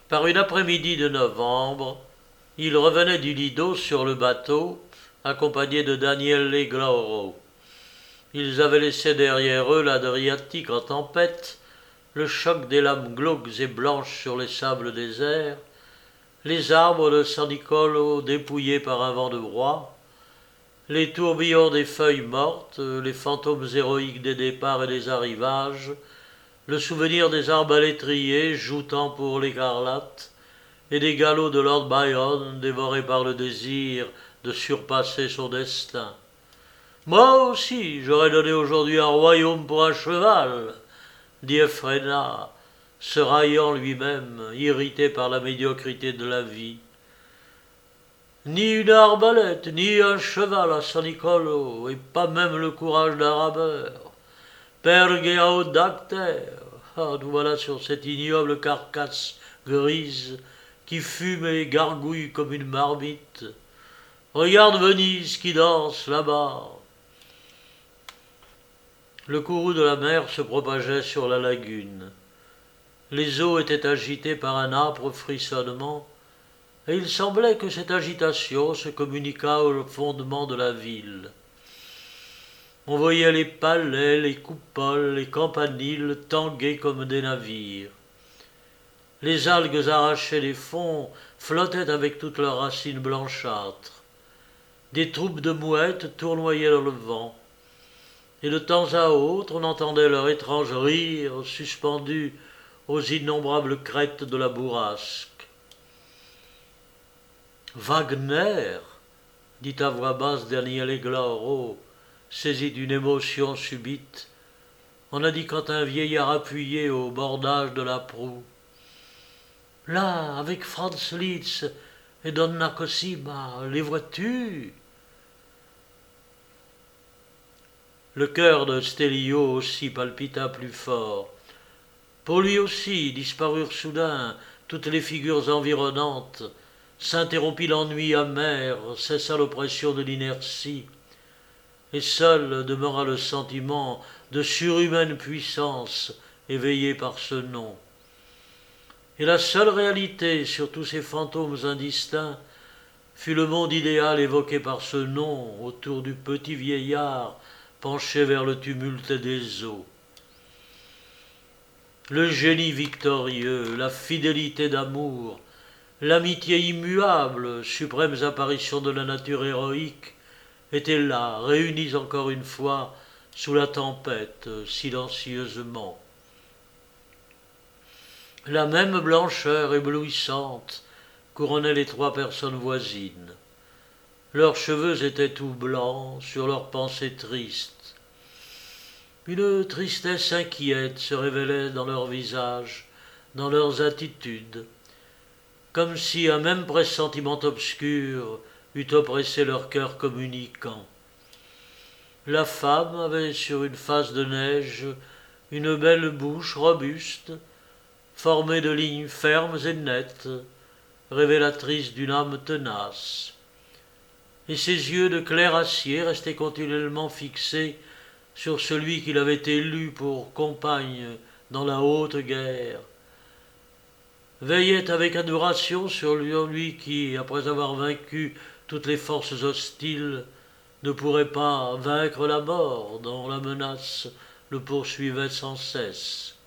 Par une après-midi de novembre, il revenait du Lido sur le bateau, accompagné de Daniele Glauro. Ils avaient laissé derrière eux l'Adriatique en tempête, le choc des lames glauques et blanches sur les sables déserts, les arbres de San Nicolo dépouillés par un vent de broie, les tourbillons des feuilles mortes, les fantômes héroïques des départs et des arrivages, le souvenir des arbalétriers joutant pour l'écarlate, et des galops de Lord Byron dévorés par le désir de surpasser son destin. Moi aussi, j'aurais donné aujourd'hui un royaume pour un cheval, dit Ephrena, se raillant lui-même, irrité par la médiocrité de la vie. Ni une arbalète, ni un cheval à San Nicolo, et pas même le courage d'un rameur. Pergea dacter. Ah, nous voilà sur cette ignoble carcasse grise qui fume et gargouille comme une marmite. Regarde Venise qui danse là-bas. Le courroux de la mer se propageait sur la lagune. Les eaux étaient agitées par un âpre frissonnement, et il semblait que cette agitation se communiquât au fondement de la ville. On voyait les palais, les coupoles, les campaniles tanguer comme des navires. Les algues arrachées des fonds flottaient avec toutes leurs racines blanchâtres. Des troupes de mouettes tournoyaient dans le vent, et de temps à autre on entendait leur étrange rire suspendu aux innombrables crêtes de la bourrasque. Wagner, dit à voix basse Daniele Glauro, saisi d'une émotion subite, en indiquant un vieillard appuyé au bordage de la proue. Là, avec Franz Liszt et Donna Cosima, les vois-tu? Le cœur de Stelio aussi palpita plus fort. Pour lui aussi disparurent soudain toutes les figures environnantes, s'interrompit l'ennui amer, cessa l'oppression de l'inertie, et seul demeura le sentiment de surhumaine puissance éveillé par ce nom. Et la seule réalité sur tous ces fantômes indistincts fut le monde idéal évoqué par ce nom autour du petit vieillard penché vers le tumulte des eaux. Le génie victorieux, la fidélité d'amour, l'amitié immuable, suprêmes apparitions de la nature héroïque, étaient là, réunies encore une fois sous la tempête, silencieusement. La même blancheur éblouissante couronnait les trois personnes voisines. Leurs cheveux étaient tout blancs sur leurs pensées tristes. Une tristesse inquiète se révélait dans leurs visages, dans leurs attitudes, comme si un même pressentiment obscur eût oppressé leur cœur communicant. La femme avait sur une face de neige une belle bouche robuste, formée de lignes fermes et nettes, révélatrice d'une âme tenace. Et ses yeux de clair acier restaient continuellement fixés sur celui qu'il avait élu pour compagne dans la haute guerre, veillait avec adoration sur lui qui, après avoir vaincu toutes les forces hostiles, ne pourrait pas vaincre la mort dont la menace le poursuivait sans cesse.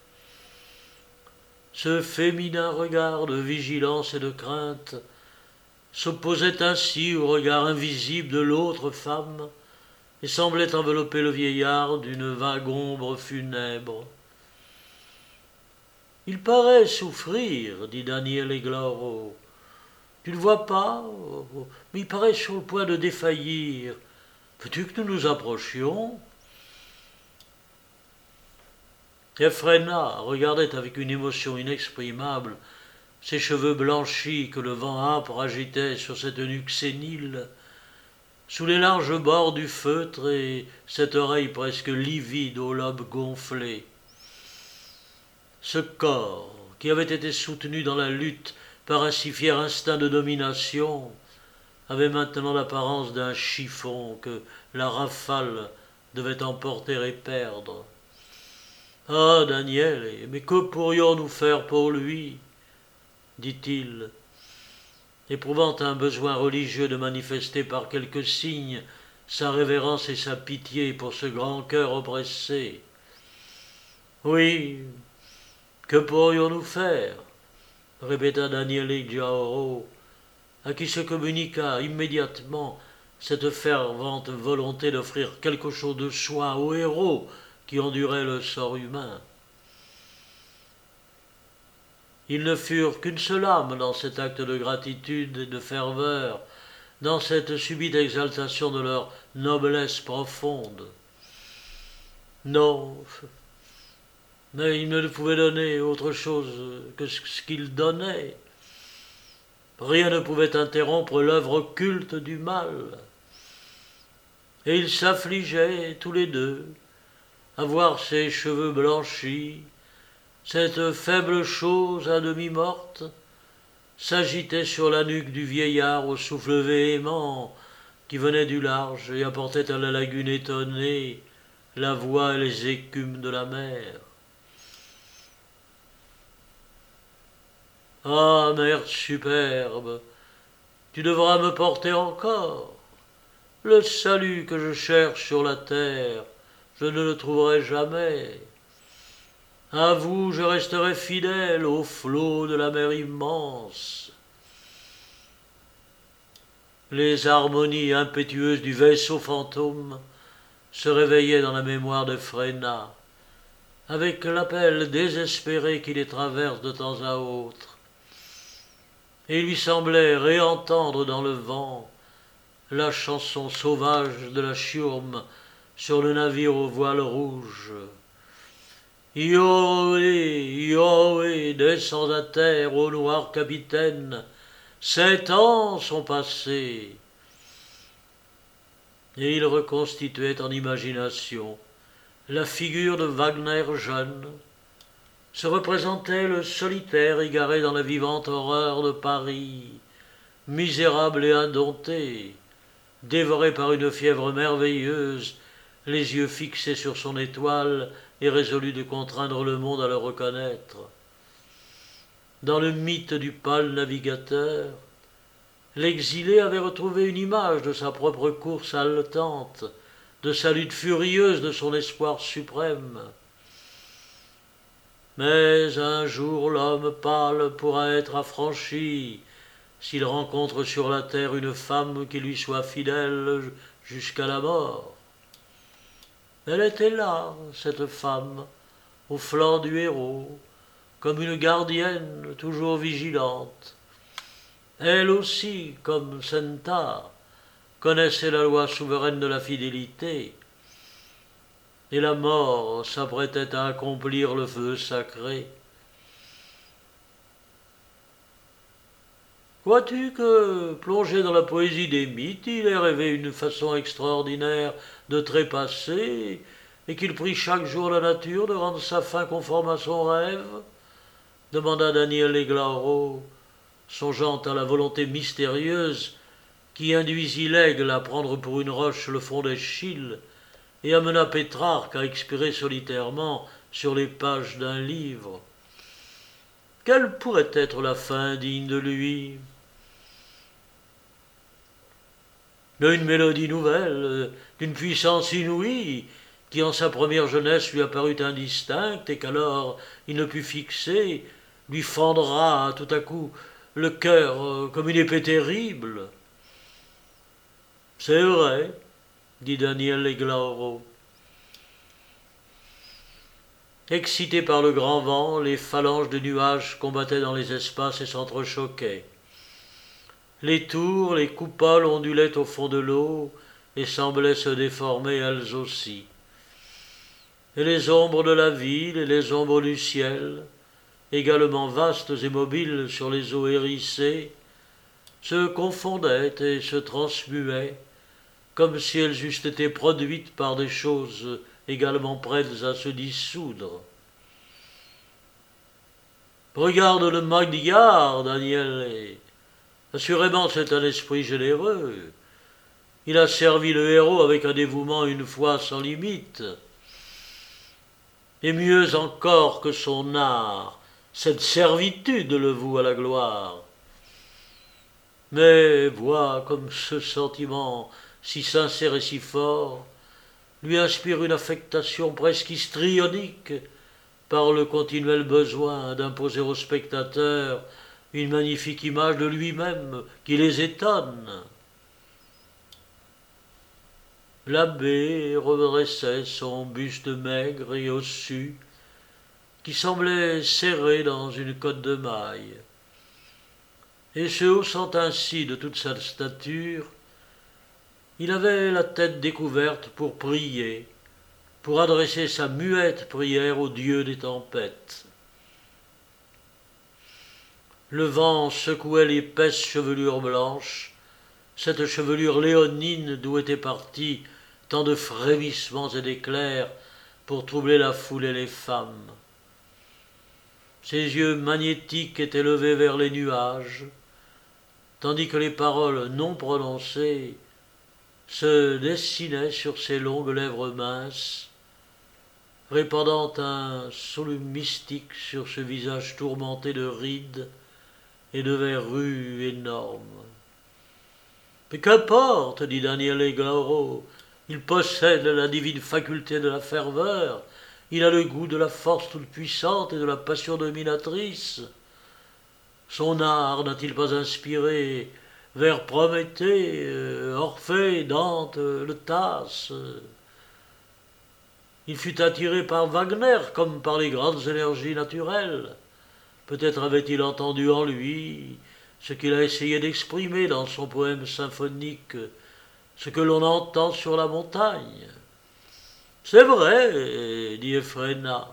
Ce féminin regard de vigilance et de crainte s'opposait ainsi au regard invisible de l'autre femme et semblait envelopper le vieillard d'une vague ombre funèbre. « Il paraît souffrir, dit Daniele Glauro. Tu ne le vois pas, mais il paraît sur le point de défaillir. Veux-tu que nous nous approchions ?» Ephrena regardait avec une émotion inexprimable ses cheveux blanchis que le vent âpre agitait sur cette nuque sénile, sous les larges bords du feutre et cette oreille presque livide aux lobes gonflés. Ce corps, qui avait été soutenu dans la lutte par un si fier instinct de domination, avait maintenant l'apparence d'un chiffon que la rafale devait emporter et perdre. Ah, Daniele, mais que pourrions-nous faire pour lui? dit-il, éprouvant un besoin religieux de manifester par quelques signes sa révérence et sa pitié pour ce grand cœur oppressé. Oui, que pourrions-nous faire? Répéta Daniele Giaoro, à qui se communiqua immédiatement cette fervente volonté d'offrir quelque chose de soi aux héros qui enduraient le sort humain. Ils ne furent qu'une seule âme dans cet acte de gratitude et de ferveur, dans cette subite exaltation de leur noblesse profonde. Non, mais ils ne pouvaient donner autre chose que ce qu'ils donnaient. Rien ne pouvait interrompre l'œuvre occulte du mal. Et ils s'affligeaient tous les deux à voir ces cheveux blanchis, cette faible chose à demi morte, s'agitait sur la nuque du vieillard au souffle véhément qui venait du large et apportait à la lagune étonnée la voix et les écumes de la mer. Ah, mer superbe, tu devras me porter encore. Le salut que je cherche sur la terre, je ne le trouverai jamais. À vous, je resterai fidèle aux flots de la mer immense. Les harmonies impétueuses du vaisseau fantôme se réveillaient dans la mémoire de Fréna, avec l'appel désespéré qui les traverse de temps à autre. Et il lui semblait réentendre dans le vent la chanson sauvage de la chiourme sur le navire aux voiles rouges. Ioé, descends à terre, ô noir capitaine, 7 ans sont passés. Et il reconstituait en imagination la figure de Wagner jeune, se représentait le solitaire égaré dans la vivante horreur de Paris, misérable et indompté, dévoré par une fièvre merveilleuse, les yeux fixés sur son étoile et résolu de contraindre le monde à le reconnaître. Dans le mythe du pâle navigateur, l'exilé avait retrouvé une image de sa propre course haletante, de sa lutte furieuse de son espoir suprême. Mais un jour l'homme pâle pourra être affranchi s'il rencontre sur la terre une femme qui lui soit fidèle jusqu'à la mort. Elle était là, cette femme, au flanc du héros, comme une gardienne toujours vigilante. Elle aussi, comme Senta, connaissait la loi souveraine de la fidélité, et la mort s'apprêtait à accomplir le feu sacré. Crois-tu que, plongé dans la poésie des mythes, il ait rêvé une façon extraordinaire de trépasser, et qu'il prie chaque jour la nature de rendre sa fin conforme à son rêve? Demanda Daniele Glauro, songeant à la volonté mystérieuse qui induisit l'aigle à prendre pour une roche le fond d'Eschyle et amena Pétrarque à expirer solitairement sur les pages d'un livre. Quelle pourrait être la fin digne de lui? Une mélodie nouvelle, d'une puissance inouïe, qui en sa première jeunesse lui apparut indistincte et qu'alors il ne put fixer, lui fendra tout à coup le cœur comme une épée terrible. C'est vrai, dit Daniele Glauro. Excités par le grand vent, les phalanges de nuages combattaient dans les espaces et s'entrechoquaient. Les tours, les coupoles ondulaient au fond de l'eau et semblaient se déformer elles aussi. Et les ombres de la ville et les ombres du ciel, également vastes et mobiles sur les eaux hérissées, se confondaient et se transmuaient, comme si elles eussent été produites par des choses également prêtes à se dissoudre. Regarde le Magyar, Daniele. Assurément, c'est un esprit généreux. Il a servi le héros avec un dévouement et une foi sans limite. Et mieux encore que son art, Cette servitude le voue à la gloire. Mais vois comme ce sentiment si sincère et si fort lui inspire une affectation presque histrionique par le continuel besoin d'imposer aux spectateurs une magnifique image de lui-même qui les étonne. L'abbé redressait son buste maigre et ossu, qui semblait serré dans une cotte de maille, et se haussant ainsi de toute sa stature, il avait la tête découverte pour prier, pour adresser sa muette prière au Dieu des tempêtes. Le vent secouait l'épaisse chevelure blanche, cette chevelure léonine d'où étaient partis tant de frémissements et d'éclairs pour troubler la foule et les femmes. Ses yeux magnétiques étaient levés vers les nuages, tandis que les paroles non prononcées se dessinaient sur ses longues lèvres minces, répandant un salut mystique sur ce visage tourmenté de rides et de verrues énormes. Mais qu'importe, dit Daniele Glauro, il possède la divine faculté de la ferveur, il a le goût de la force toute-puissante et de la passion dominatrice. Son art n'a-t-il pas inspiré vers Prométhée, Orphée, Dante, le Tasse? Il fut attiré par Wagner comme par les grandes énergies naturelles. Peut-être avait-il entendu en lui ce qu'il a essayé d'exprimer dans son poème symphonique, ce que l'on entend sur la montagne. C'est vrai, dit Ephrena.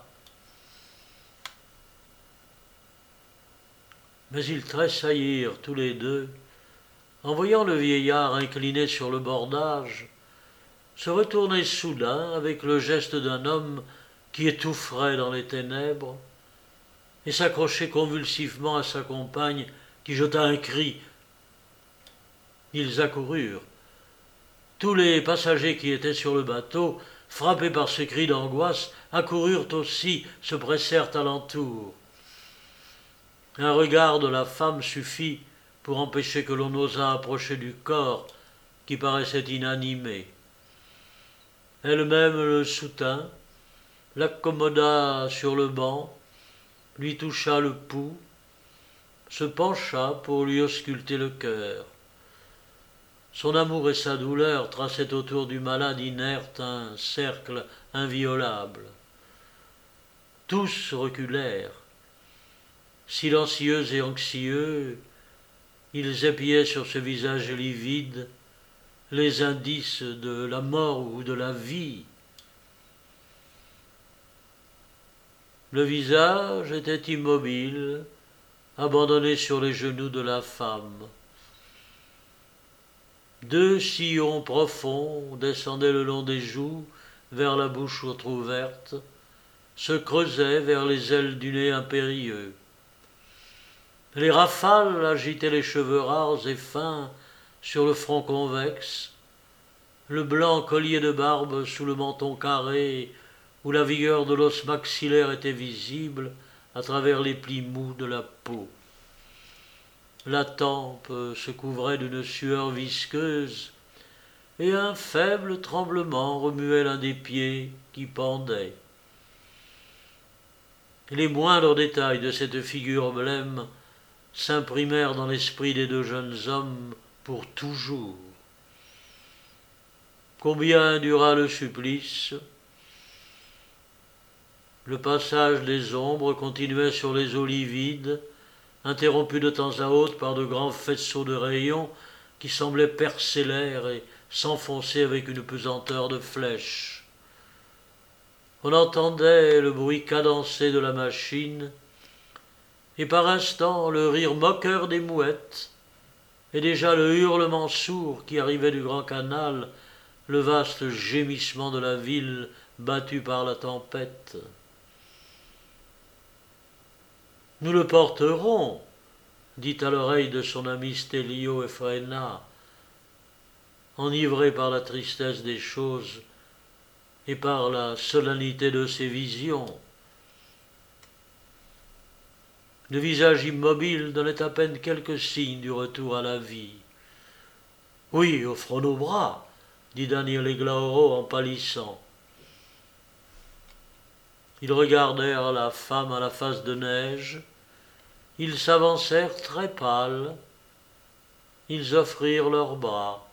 Mais ils tressaillirent tous les deux en voyant le vieillard incliné sur le bordage se retourner soudain avec le geste d'un homme qui étoufferait dans les ténèbres et s'accrocher convulsivement à sa compagne qui jeta un cri. Ils accoururent. Tous les passagers qui étaient sur le bateau, frappés par ce cri d'angoisse, accoururent aussi, se pressèrent alentour. Un regard de la femme suffit pour empêcher que l'on osât approcher du corps qui paraissait inanimé. Elle-même le soutint, l'accommoda sur le banc, lui toucha le pouls, se pencha pour lui ausculter le cœur. Son amour et sa douleur traçaient autour du malade inerte un cercle inviolable. Tous reculèrent. Silencieux et anxieux, ils épiaient sur ce visage livide les indices de la mort ou de la vie. Le visage était immobile, abandonné sur les genoux de la femme. Deux sillons profonds descendaient le long des joues vers la bouche entr'ouverte, se creusaient vers les ailes du nez impérieux. Les rafales agitaient les cheveux rares et fins sur le front convexe, le blanc collier de barbe sous le menton carré où la vigueur de l'os maxillaire était visible à travers les plis mous de la peau. La tempe se couvrait d'une sueur visqueuse et un faible tremblement remuait l'un des pieds qui pendait. Les moindres détails de cette figure blême s'imprimèrent dans l'esprit des deux jeunes hommes pour toujours. Combien dura le supplice? Le passage des ombres continuait sur les eaux livides, interrompu de temps à autre par de grands faisceaux de rayons qui semblaient percer l'air et s'enfoncer avec une pesanteur de flèches. On entendait le bruit cadencé de la machine, et par instants le rire moqueur des mouettes, et déjà le hurlement sourd qui arrivait du grand canal, le vaste gémissement de la ville battue par la tempête. « Nous le porterons, dit à l'oreille de son ami Stelio Ephrena, enivré par la tristesse des choses et par la solennité de ses visions. Le visage immobile donnait à peine quelques signes du retour à la vie. « Oui, offrons nos bras, » dit Daniel Glaoro en pâlissant. Ils regardèrent la femme à la face de neige. Ils s'avancèrent très pâles. Ils offrirent leurs bras.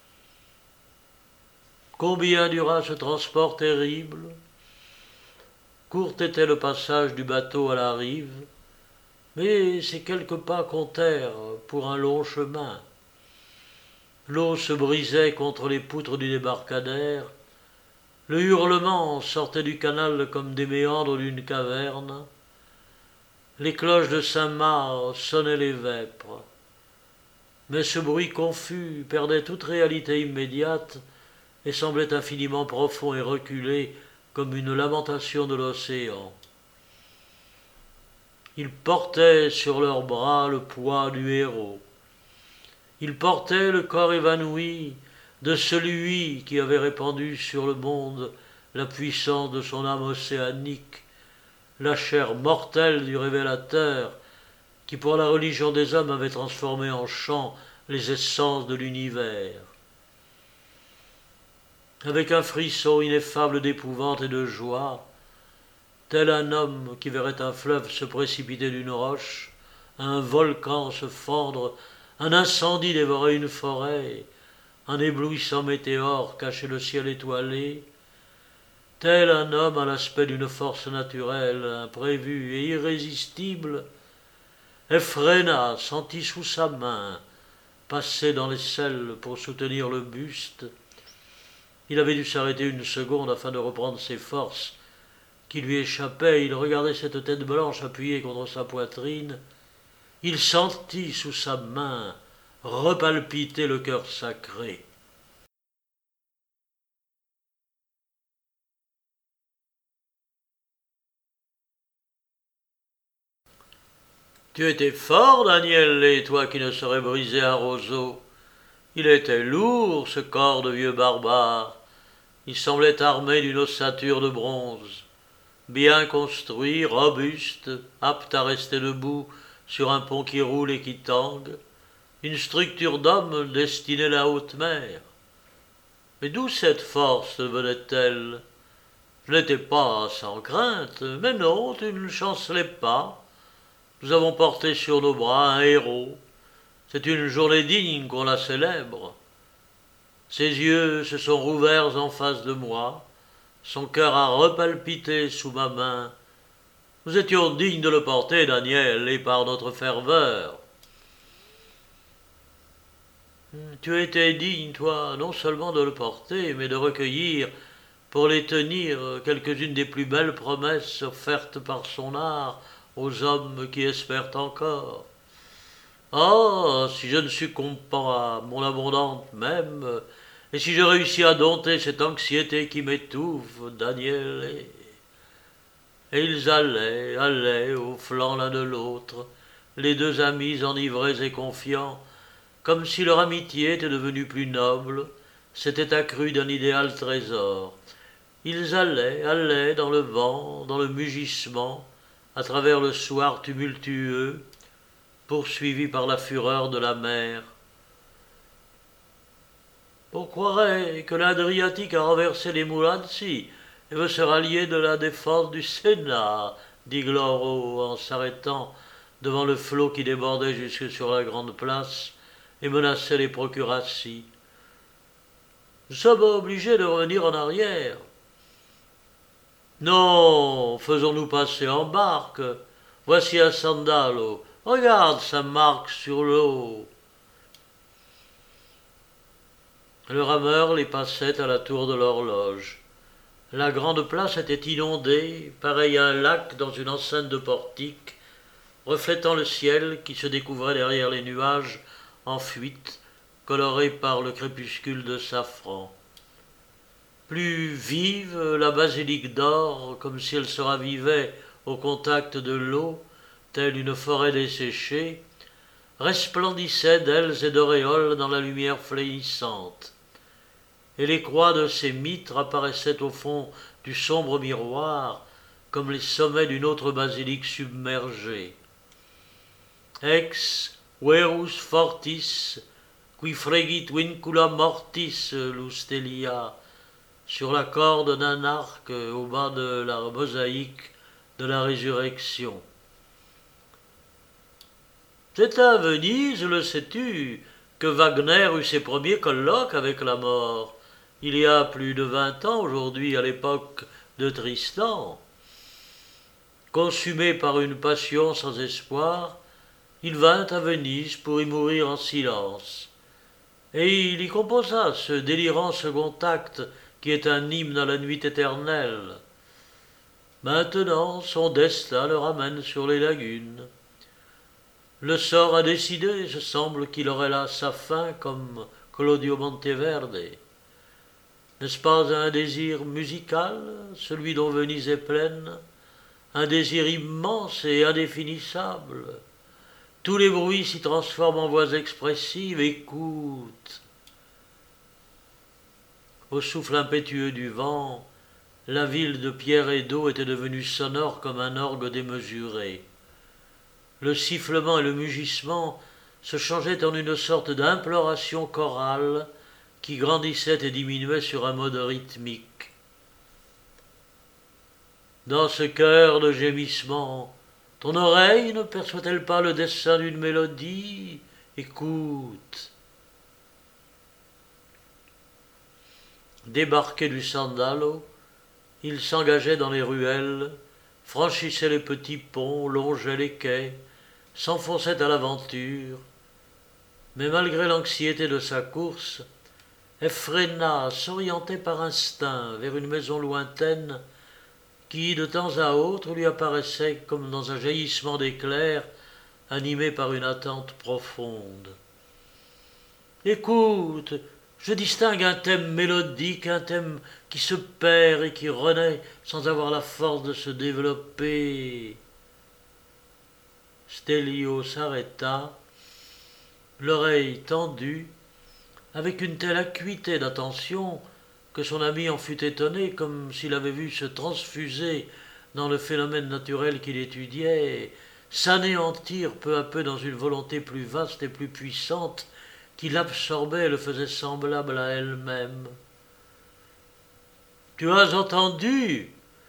Combien dura ce transport terrible? Court était le passage du bateau à la rive, mais ces quelques pas comptèrent pour un long chemin. L'eau se brisait contre les poutres du débarcadère. Le hurlement sortait du canal comme des méandres d'une caverne. Les cloches de Saint-Marc sonnaient les vêpres. Mais ce bruit confus perdait toute réalité immédiate et semblait infiniment profond et reculé comme une lamentation de l'océan. Ils portaient sur leurs bras le poids du héros. Ils portaient le corps évanoui de celui qui avait répandu sur le monde la puissance de son âme océanique, la chair mortelle du révélateur qui pour la religion des hommes avait transformé en chant les essences de l'univers. Avec un frisson ineffable d'épouvante et de joie, tel un homme qui verrait un fleuve se précipiter d'une roche, un volcan se fendre, un incendie dévorer une forêt, un éblouissant météore cacher le ciel étoilé, tel un homme à l'aspect d'une force naturelle, imprévue et irrésistible, Ephrena sentit sous sa main, passer dans les selles pour soutenir le buste. Il avait dû s'arrêter une seconde afin de reprendre ses forces qui lui échappaient. Il regardait cette tête blanche appuyée contre sa poitrine. Il sentit sous sa main repalpiter le cœur sacré. Tu étais fort, Daniel, toi qui ne saurais briser un roseau. Il était lourd, ce corps de vieux barbare. Il semblait armé d'une ossature de bronze, bien construit, robuste, apte à rester debout sur un pont qui roule et qui tangue, une structure d'homme destinée à la haute mer. Mais d'où cette force venait-elle? Je n'étais pas sans crainte, mais non, tu ne chancelais pas. Nous avons porté sur nos bras un héros. C'est une journée digne qu'on la célèbre. Ses yeux se sont rouverts en face de moi. Son cœur a repalpité sous ma main. Nous étions dignes de le porter, Daniel, et par notre ferveur. Tu étais digne, toi, non seulement de le porter, mais de recueillir, pour les tenir, quelques-unes des plus belles promesses offertes par son art aux hommes qui espèrent encore. Ah, si je ne succombe pas à mon abondante même, et si je réussis à dompter cette anxiété qui m'étouffe, Daniel. Et ils allaient au flanc l'un de l'autre, les deux amis enivrés et confiants, comme si leur amitié était devenue plus noble, s'était accrue d'un idéal trésor. Ils allaient dans le vent, dans le mugissement, à travers le soir tumultueux, poursuivis par la fureur de la mer. On croirait que l'Adriatique a renversé les Moulanzi et veut se rallier de la défense du Sénat, dit Gloro en s'arrêtant devant le flot qui débordait jusque sur la grande place et menaçait les procuraties. Nous sommes obligés de revenir en arrière. Non, faisons-nous passer en barque. Voici un sandalo. Regarde sa marque sur l'eau. Le rameur les passait à la tour de l'horloge. La grande place était inondée, pareil à un lac dans une enceinte de portique, reflétant le ciel qui se découvrait derrière les nuages en fuite, colorés par le crépuscule de safran. Plus vive, la basilique d'or, comme si elle se ravivait au contact de l'eau, telle une forêt desséchée, resplendissait d'ailes et d'auréoles dans la lumière flémissante. Et les croix de ses mitres apparaissaient au fond du sombre miroir comme les sommets d'une autre basilique submergée. ex verus fortis, qui fregit vincula mortis lustelia, sur la corde d'un arc au bas de la mosaïque de la résurrection. C'est à Venise, le sais-tu, que Wagner eut ses premiers colloques avec la mort, il y a plus de 20 ans aujourd'hui, à l'époque de Tristan. Consumé par une passion sans espoir, il vint à Venise pour y mourir en silence. Et il y composa ce délirant second acte qui est un hymne à la nuit éternelle. Maintenant, son destin le ramène sur les lagunes. Le sort a décidé, je semble qu'il aurait là sa fin comme Claudio Monteverde. N'est-ce pas un désir musical, celui dont Venise est pleine, un désir immense et indéfinissable? Tous les bruits s'y transforment en voix expressives. Écoute. Au souffle impétueux du vent, la ville de pierre et d'eau était devenue sonore comme un orgue démesuré. Le sifflement et le mugissement se changeaient en une sorte d'imploration chorale qui grandissait et diminuait sur un mode rythmique. Dans ce chœur de gémissements, ton oreille ne perçoit-elle pas le dessin d'une mélodie? Écoute. Débarqué du Sandalo, il s'engageait dans les ruelles, franchissait les petits ponts, longeait les quais, s'enfonçait à l'aventure, mais malgré l'anxiété de sa course, effréna, s'orientait par instinct vers une maison lointaine qui, de temps à autre, lui apparaissait comme dans un jaillissement d'éclairs, animé par une attente profonde. Écoute, je distingue un thème mélodique, un thème qui se perd et qui renaît sans avoir la force de se développer. Stelio s'arrêta, l'oreille tendue, avec une telle acuité d'attention que son ami en fut étonné, comme s'il avait vu se transfuser dans le phénomène naturel qu'il étudiait, s'anéantir peu à peu dans une volonté plus vaste et plus puissante qui l'absorbait et le faisait semblable à elle-même. « Tu as entendu ?»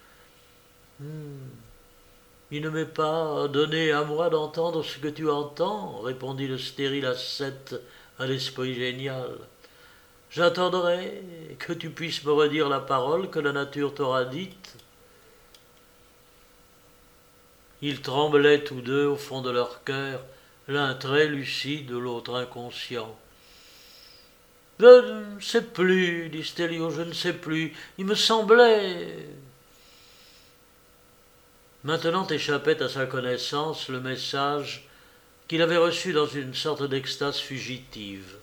Il ne m'est pas donné à moi d'entendre ce que tu entends, répondit le stérile ascète à l'esprit génial. J'attendrai que tu puisses me redire la parole que la nature t'aura dite. Ils tremblaient tous deux au fond de leur cœur, l'un très lucide, l'autre inconscient. « Je ne sais plus, dit Stelio, je ne sais plus. Il me semblait... » Maintenant échappait à sa connaissance le message qu'il avait reçu dans une sorte d'extase fugitive.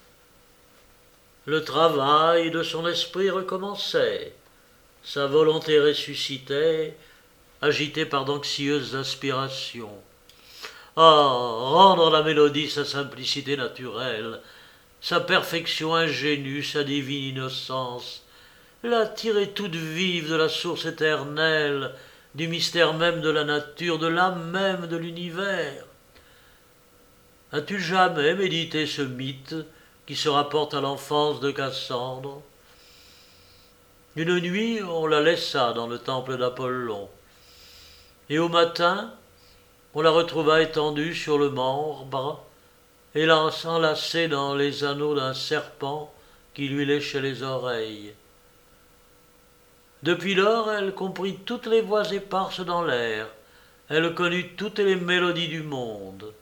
Le travail de son esprit recommençait, sa volonté ressuscitait, agitée par d'anxieuses aspirations. Rendre à la mélodie sa simplicité naturelle, sa perfection ingénue, sa divine innocence, la tirer toute vive de la source éternelle, du mystère même de la nature, de l'âme même de l'univers. As-tu jamais médité ce mythe qui se rapporte à l'enfance de Cassandre? Une nuit, on la laissa dans le temple d'Apollon, et au matin, on la retrouva étendue sur le marbre et enlacée dans les anneaux d'un serpent qui lui léchait les oreilles. Depuis lors, elle comprit toutes les voix éparses dans l'air, elle connut toutes les mélodies du monde.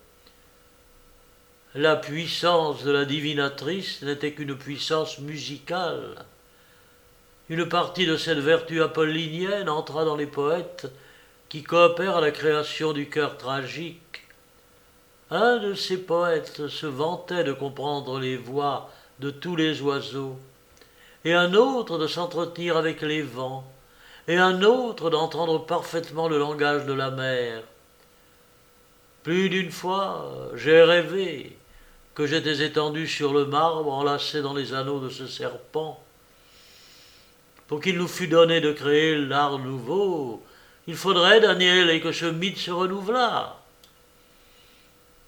La puissance de la divinatrice n'était qu'une puissance musicale. Une partie de cette vertu apollinienne entra dans les poètes qui coopèrent à la création du cœur tragique. Un de ces poètes se vantait de comprendre les voix de tous les oiseaux, et un autre de s'entretenir avec les vents, et un autre d'entendre parfaitement le langage de la mer. Plus d'une fois, j'ai rêvé que j'étais étendu sur le marbre, enlacé dans les anneaux de ce serpent. Pour qu'il nous fût donné de créer l'art nouveau, il faudrait, Daniel, que ce mythe se renouvelât.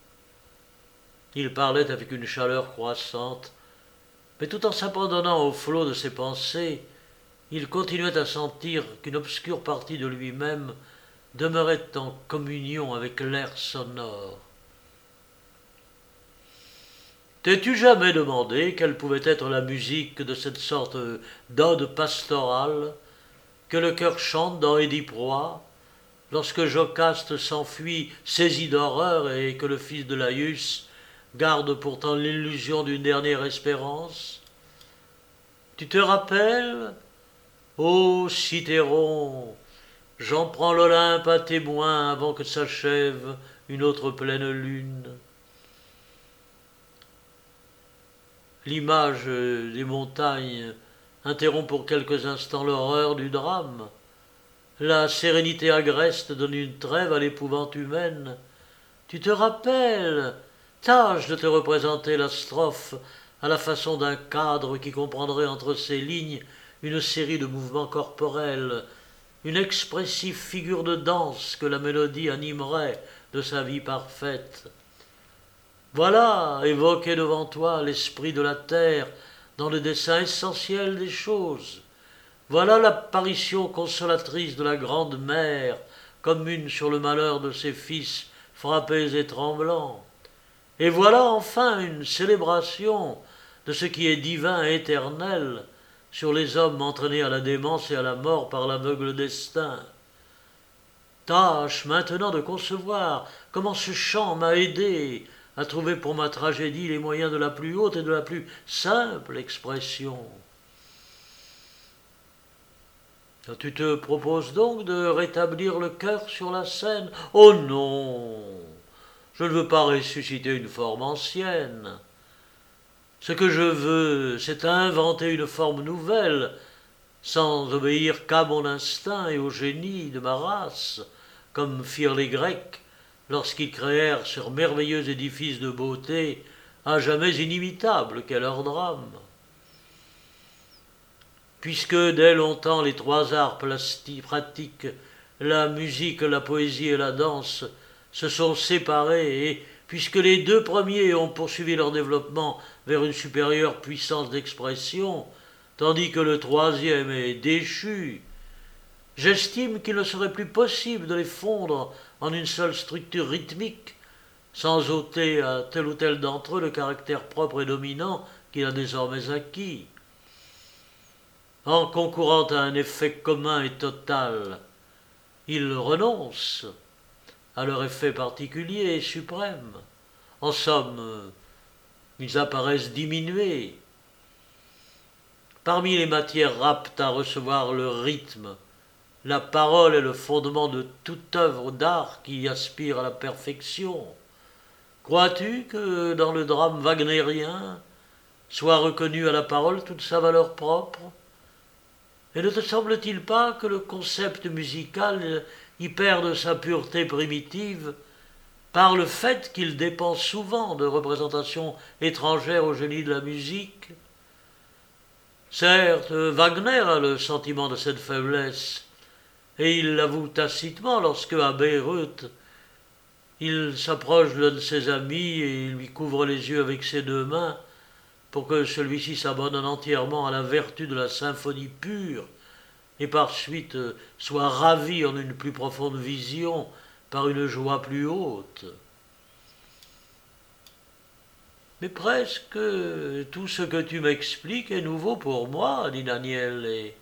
Il parlait avec une chaleur croissante, mais tout en s'abandonnant au flot de ses pensées, il continuait à sentir qu'une obscure partie de lui-même demeurait en communion avec l'air sonore. T'es-tu jamais demandé quelle pouvait être la musique de cette sorte d'ode pastorale que le cœur chante dans Édipe roi, lorsque Jocaste s'enfuit saisi d'horreur et que le fils de Laïus garde pourtant l'illusion d'une dernière espérance? Tu te rappelles? Ô Cithéron, j'en prends l'Olympe à témoin avant que s'achève une autre pleine lune. L'image des montagnes interrompt pour quelques instants l'horreur du drame. La sérénité agreste donne une trêve à l'épouvante humaine. Tu te rappelles? Tâche de te représenter la strophe à la façon d'un cadre qui comprendrait entre ses lignes une série de mouvements corporels, une expressive figure de danse que la mélodie animerait de sa vie parfaite. Voilà, évoqué devant toi l'esprit de la terre dans le dessin essentiel des choses. Voilà l'apparition consolatrice de la grande mère, commune sur le malheur de ses fils frappés et tremblants. Et voilà enfin une célébration de ce qui est divin et éternel sur les hommes entraînés à la démence et à la mort par l'aveugle destin. Tâche maintenant de concevoir comment ce chant m'a aidé à trouver pour ma tragédie les moyens de la plus haute et de la plus simple expression. Tu te proposes donc de rétablir le cœur sur la scène? Oh non! Je ne veux pas ressusciter une forme ancienne. Ce que je veux, c'est inventer une forme nouvelle, sans obéir qu'à mon instinct et au génie de ma race, comme firent les Grecs lorsqu'ils créèrent ce merveilleux édifice de beauté, à jamais inimitable qu'est leur drame. Puisque dès longtemps les trois arts pratiques, la musique, la poésie et la danse, se sont séparés et puisque les deux premiers ont poursuivi leur développement vers une supérieure puissance d'expression, tandis que le troisième est déchu, j'estime qu'il ne serait plus possible de les fondre en une seule structure rythmique, sans ôter à tel ou tel d'entre eux le caractère propre et dominant qu'il a désormais acquis. En concourant à un effet commun et total, ils renoncent à leur effet particulier et suprême. En somme, ils apparaissent diminués. Parmi les matières aptes à recevoir le rythme, la parole est le fondement de toute œuvre d'art qui aspire à la perfection. Crois-tu que dans le drame wagnérien soit reconnue à la parole toute sa valeur propre? Et ne te semble-t-il pas que le concept musical y perd de sa pureté primitive par le fait qu'il dépend souvent de représentations étrangères au génie de la musique? Certes, Wagner a le sentiment de cette faiblesse, et il l'avoue tacitement lorsque, à Bayreuth, il s'approche de l'un de ses amis et lui couvre les yeux avec ses deux mains pour que celui-ci s'abandonne entièrement à la vertu de la symphonie pure et par suite soit ravi en une plus profonde vision par une joie plus haute. Mais presque tout ce que tu m'expliques est nouveau pour moi, dit Daniel.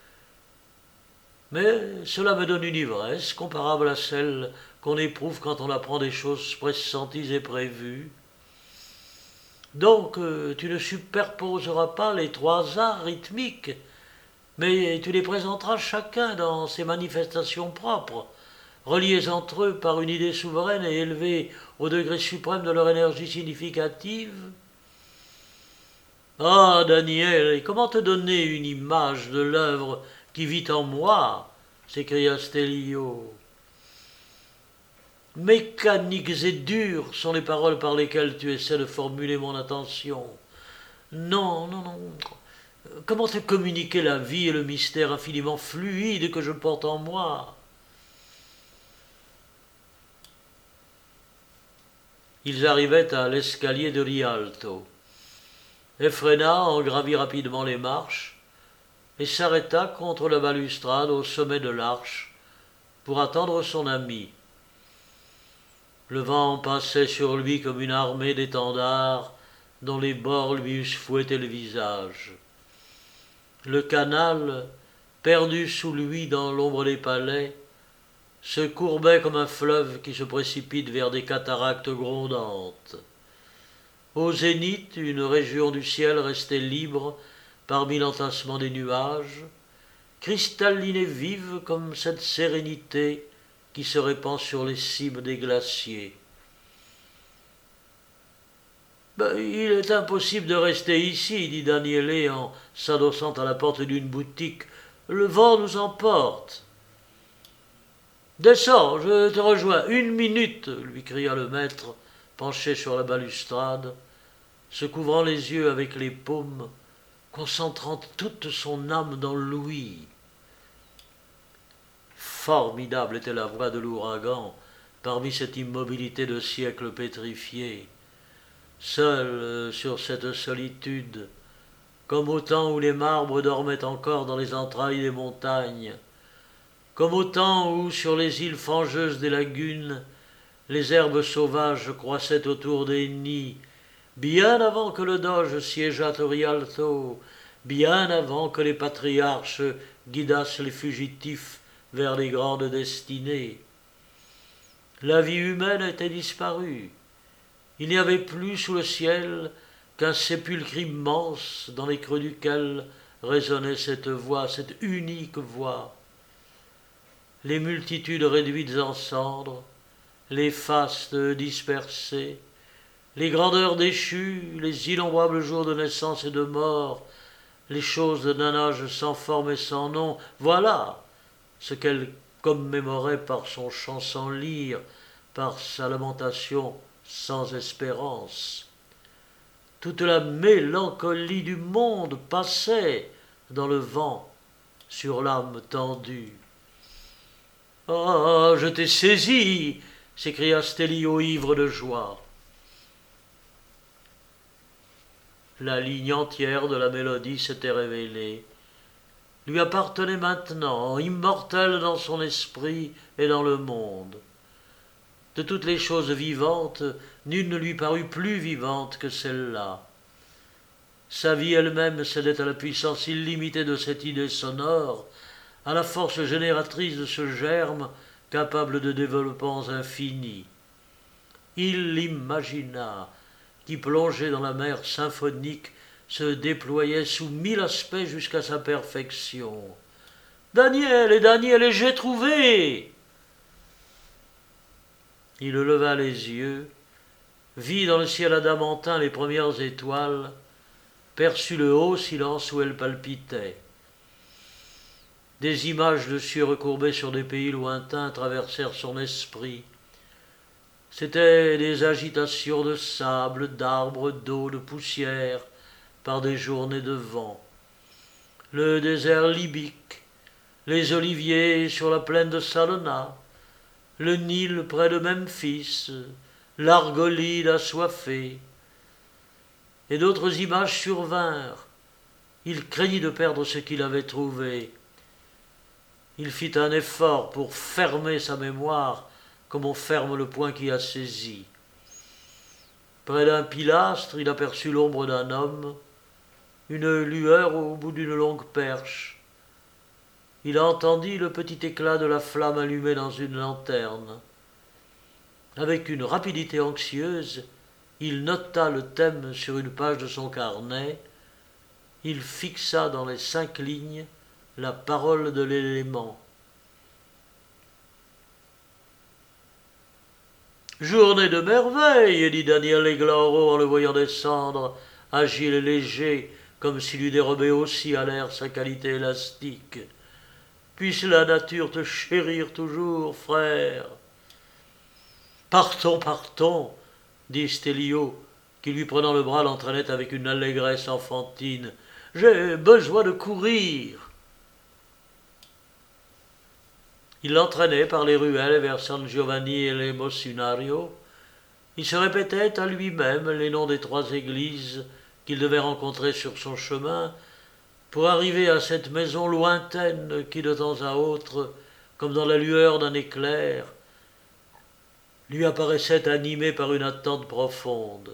Mais cela me donne une ivresse comparable à celle qu'on éprouve quand on apprend des choses pressenties et prévues. Donc tu ne superposeras pas les trois arts rythmiques, mais tu les présenteras chacun dans ses manifestations propres, reliés entre eux par une idée souveraine et élevés au degré suprême de leur énergie significative. Ah, Daniel, et comment te donner une image de l'œuvre qui vit en moi? S'écria Stelio. Mécaniques et dures sont les paroles par lesquelles tu essaies de formuler mon attention. Non, non, non. Comment te communiquer la vie et le mystère infiniment fluide que je porte en moi? Ils arrivaient à l'escalier de Rialto. Effréna en gravit rapidement les marches et s'arrêta contre la balustrade au sommet de l'arche pour attendre son ami. Le vent passait sur lui comme une armée d'étendards dont les bords lui eussent fouetté le visage. Le canal, perdu sous lui dans l'ombre des palais, se courbait comme un fleuve qui se précipite vers des cataractes grondantes. Au zénith, une région du ciel restait libre parmi l'entassement des nuages, cristalline et vive comme cette sérénité qui se répand sur les cimes des glaciers. Il est impossible de rester ici, dit Daniele en s'adossant à la porte d'une boutique. Le vent nous emporte. Descends, je te rejoins. 1 minute, lui cria le maître, penché sur la balustrade, se couvrant les yeux avec les paumes, concentrant toute son âme dans l'ouïe. Formidable était la voix de l'ouragan parmi cette immobilité de siècles pétrifiés. Seul sur cette solitude, comme au temps où les marbres dormaient encore dans les entrailles des montagnes, comme au temps où, sur les îles fangeuses des lagunes, les herbes sauvages croissaient autour des nids, bien avant que le doge siégeât au Rialto, bien avant que les patriarches guidassent les fugitifs vers les grandes destinées. La vie humaine était disparue. Il n'y avait plus sous le ciel qu'un sépulcre immense dans les creux duquel résonnait cette voix, cette unique voix. Les multitudes réduites en cendres, les fastes dispersés, les grandeurs déchues, les innombrables jours de naissance et de mort, les choses d'un âge sans forme et sans nom, voilà ce qu'elle commémorait par son chant sans lyre, par sa lamentation sans espérance. Toute la mélancolie du monde passait dans le vent sur l'âme tendue. « Ah, je t'ai saisi !» s'écria Stélio ivre de joie. La ligne entière de la mélodie s'était révélée, lui appartenait maintenant, immortelle dans son esprit et dans le monde. De toutes les choses vivantes, nulle ne lui parut plus vivante que celle-là. Sa vie elle-même cédait à la puissance illimitée de cette idée sonore, à la force génératrice de ce germe capable de développements infinis. Il l'imagina, qui plongé dans la mer symphonique se déployait sous 1000 aspects jusqu'à sa perfection. « Daniel, et j'ai trouvé !» Il leva les yeux, vit dans le ciel adamantin les premières étoiles, perçut le haut silence où elles palpitaient. Des images de cieux recourbés sur des pays lointains traversèrent son esprit. C'étaient des agitations de sable, d'arbres, d'eau, de poussière, par des journées de vent. Le désert libyque, les oliviers sur la plaine de Salona, le Nil près de Memphis, l'Argolide assoiffée. Et d'autres images survinrent. Il craignit de perdre ce qu'il avait trouvé. Il fit un effort pour fermer sa mémoire comme on ferme le poing qui a saisi. Près d'un pilastre, il aperçut l'ombre d'un homme, une lueur au bout d'une longue perche. Il entendit le petit éclat de la flamme allumée dans une lanterne. Avec une rapidité anxieuse, il nota le thème sur une page de son carnet. Il fixa dans les 5 lignes la parole de l'élément. « Journée de merveille !» dit Daniele Glauro en le voyant descendre, agile et léger, comme s'il eût dérobé aussi à l'air sa qualité élastique. « Puisse la nature te chérir toujours, frère !»« Partons, partons !» dit Stélio, qui lui prenant le bras l'entraînait avec une allégresse enfantine. « J'ai besoin de courir !» Il l'entraînait par les ruelles vers San Giovanni et les Mossunario. Il se répétait à lui-même les noms des 3 églises qu'il devait rencontrer sur son chemin pour arriver à cette maison lointaine qui de temps à autre, comme dans la lueur d'un éclair, lui apparaissait animée par une attente profonde.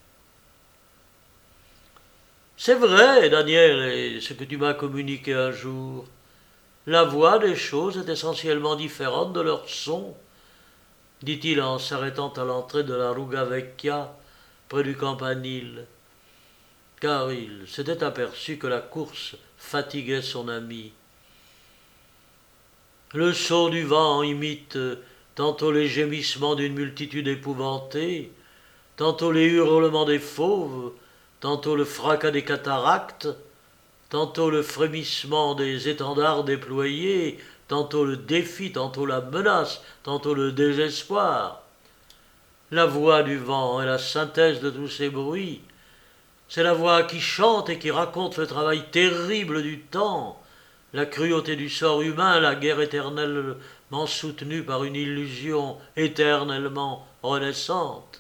C'est vrai, Daniel, et ce que tu m'as communiqué un jour. La voix des choses est essentiellement différente de leur son, dit-il en s'arrêtant à l'entrée de la Ruga Vecchia, près du campanile, car il s'était aperçu que la course fatiguait son ami. Le son du vent imite tantôt les gémissements d'une multitude épouvantée, tantôt les hurlements des fauves, tantôt le fracas des cataractes, tantôt le frémissement des étendards déployés, tantôt le défi, tantôt la menace, tantôt le désespoir. La voix du vent est la synthèse de tous ces bruits. C'est la voix qui chante et qui raconte le travail terrible du temps, la cruauté du sort humain, la guerre éternellement soutenue par une illusion éternellement renaissante.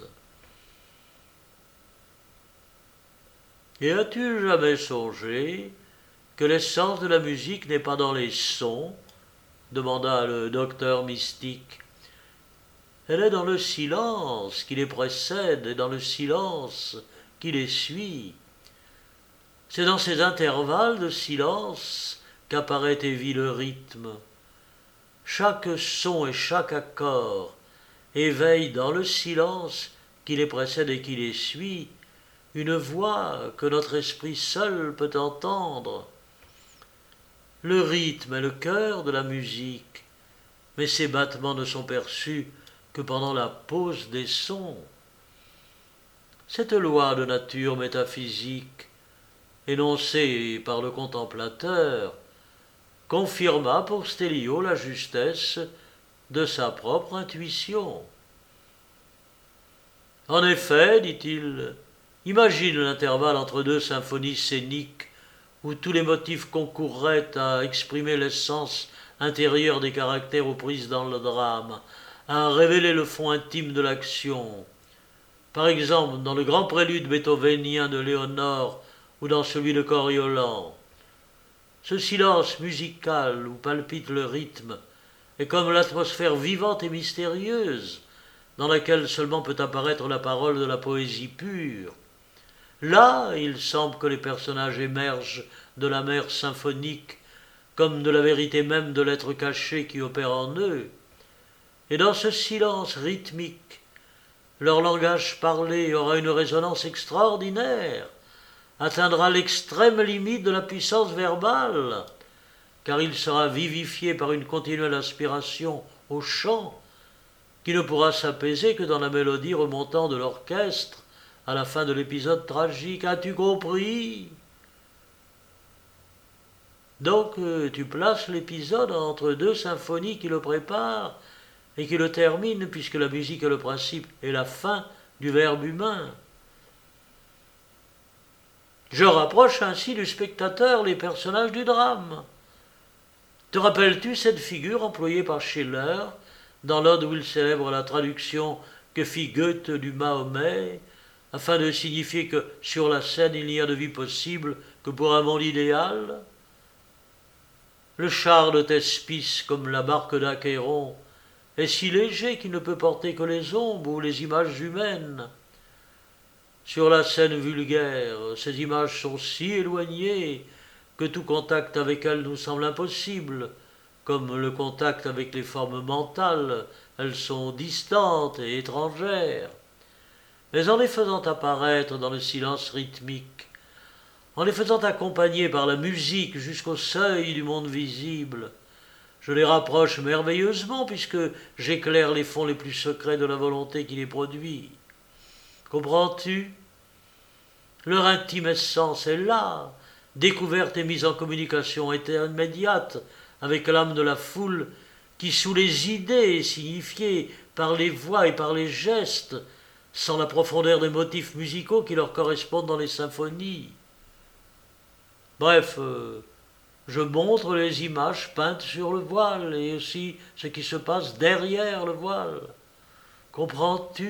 Et as-tu jamais songé que l'essence de la musique n'est pas dans les sons, demanda le docteur mystique. Elle est dans le silence qui les précède et dans le silence qui les suit. C'est dans ces intervalles de silence qu'apparaît et vit le rythme. Chaque son et chaque accord éveille dans le silence qui les précède et qui les suit une voix que notre esprit seul peut entendre. Le rythme est le cœur de la musique, mais ses battements ne sont perçus que pendant la pause des sons. Cette loi de nature métaphysique, énoncée par le contemplateur, confirma pour Stélio la justesse de sa propre intuition. En effet, dit-il, imagine l'intervalle entre 2 symphonies scéniques où tous les motifs concourraient à exprimer l'essence intérieure des caractères aux prises dans le drame, à révéler le fond intime de l'action. Par exemple, dans le grand prélude beethovénien de Léonore ou dans celui de Coriolan. Ce silence musical où palpite le rythme est comme l'atmosphère vivante et mystérieuse dans laquelle seulement peut apparaître la parole de la poésie pure. Là, il semble que les personnages émergent de la mer symphonique comme de la vérité même de l'être caché qui opère en eux. Et dans ce silence rythmique, leur langage parlé aura une résonance extraordinaire, atteindra l'extrême limite de la puissance verbale, car il sera vivifié par une continuelle aspiration au chant, qui ne pourra s'apaiser que dans la mélodie remontant de l'orchestre à la fin de l'épisode tragique. As-tu compris ? Donc tu places l'épisode entre 2 symphonies qui le préparent et qui le terminent, puisque la musique est le principe et la fin du verbe humain. Je rapproche ainsi du spectateur les personnages du drame. Te rappelles-tu cette figure employée par Schiller dans l'ode où il célèbre la traduction que fit Goethe du Mahomet, afin de signifier que sur la scène il n'y a de vie possible que pour un monde idéal ? Le char de Thespis, comme la barque d'Achéron, est si léger qu'il ne peut porter que les ombres ou les images humaines. Sur la scène vulgaire, ces images sont si éloignées que tout contact avec elles nous semble impossible. Comme le contact avec les formes mentales, elles sont distantes et étrangères. Mais en les faisant apparaître dans le silence rythmique, en les faisant accompagner par la musique jusqu'au seuil du monde visible, je les rapproche merveilleusement puisque j'éclaire les fonds les plus secrets de la volonté qui les produit. Comprends-tu ? Leur intime essence est là, découverte et mise en communication immédiate avec l'âme de la foule qui, sous les idées signifiées par les voix et par les gestes, sent la profondeur des motifs musicaux qui leur correspondent dans les symphonies. Bref, je montre les images peintes sur le voile et aussi ce qui se passe derrière le voile. Comprends-tu ?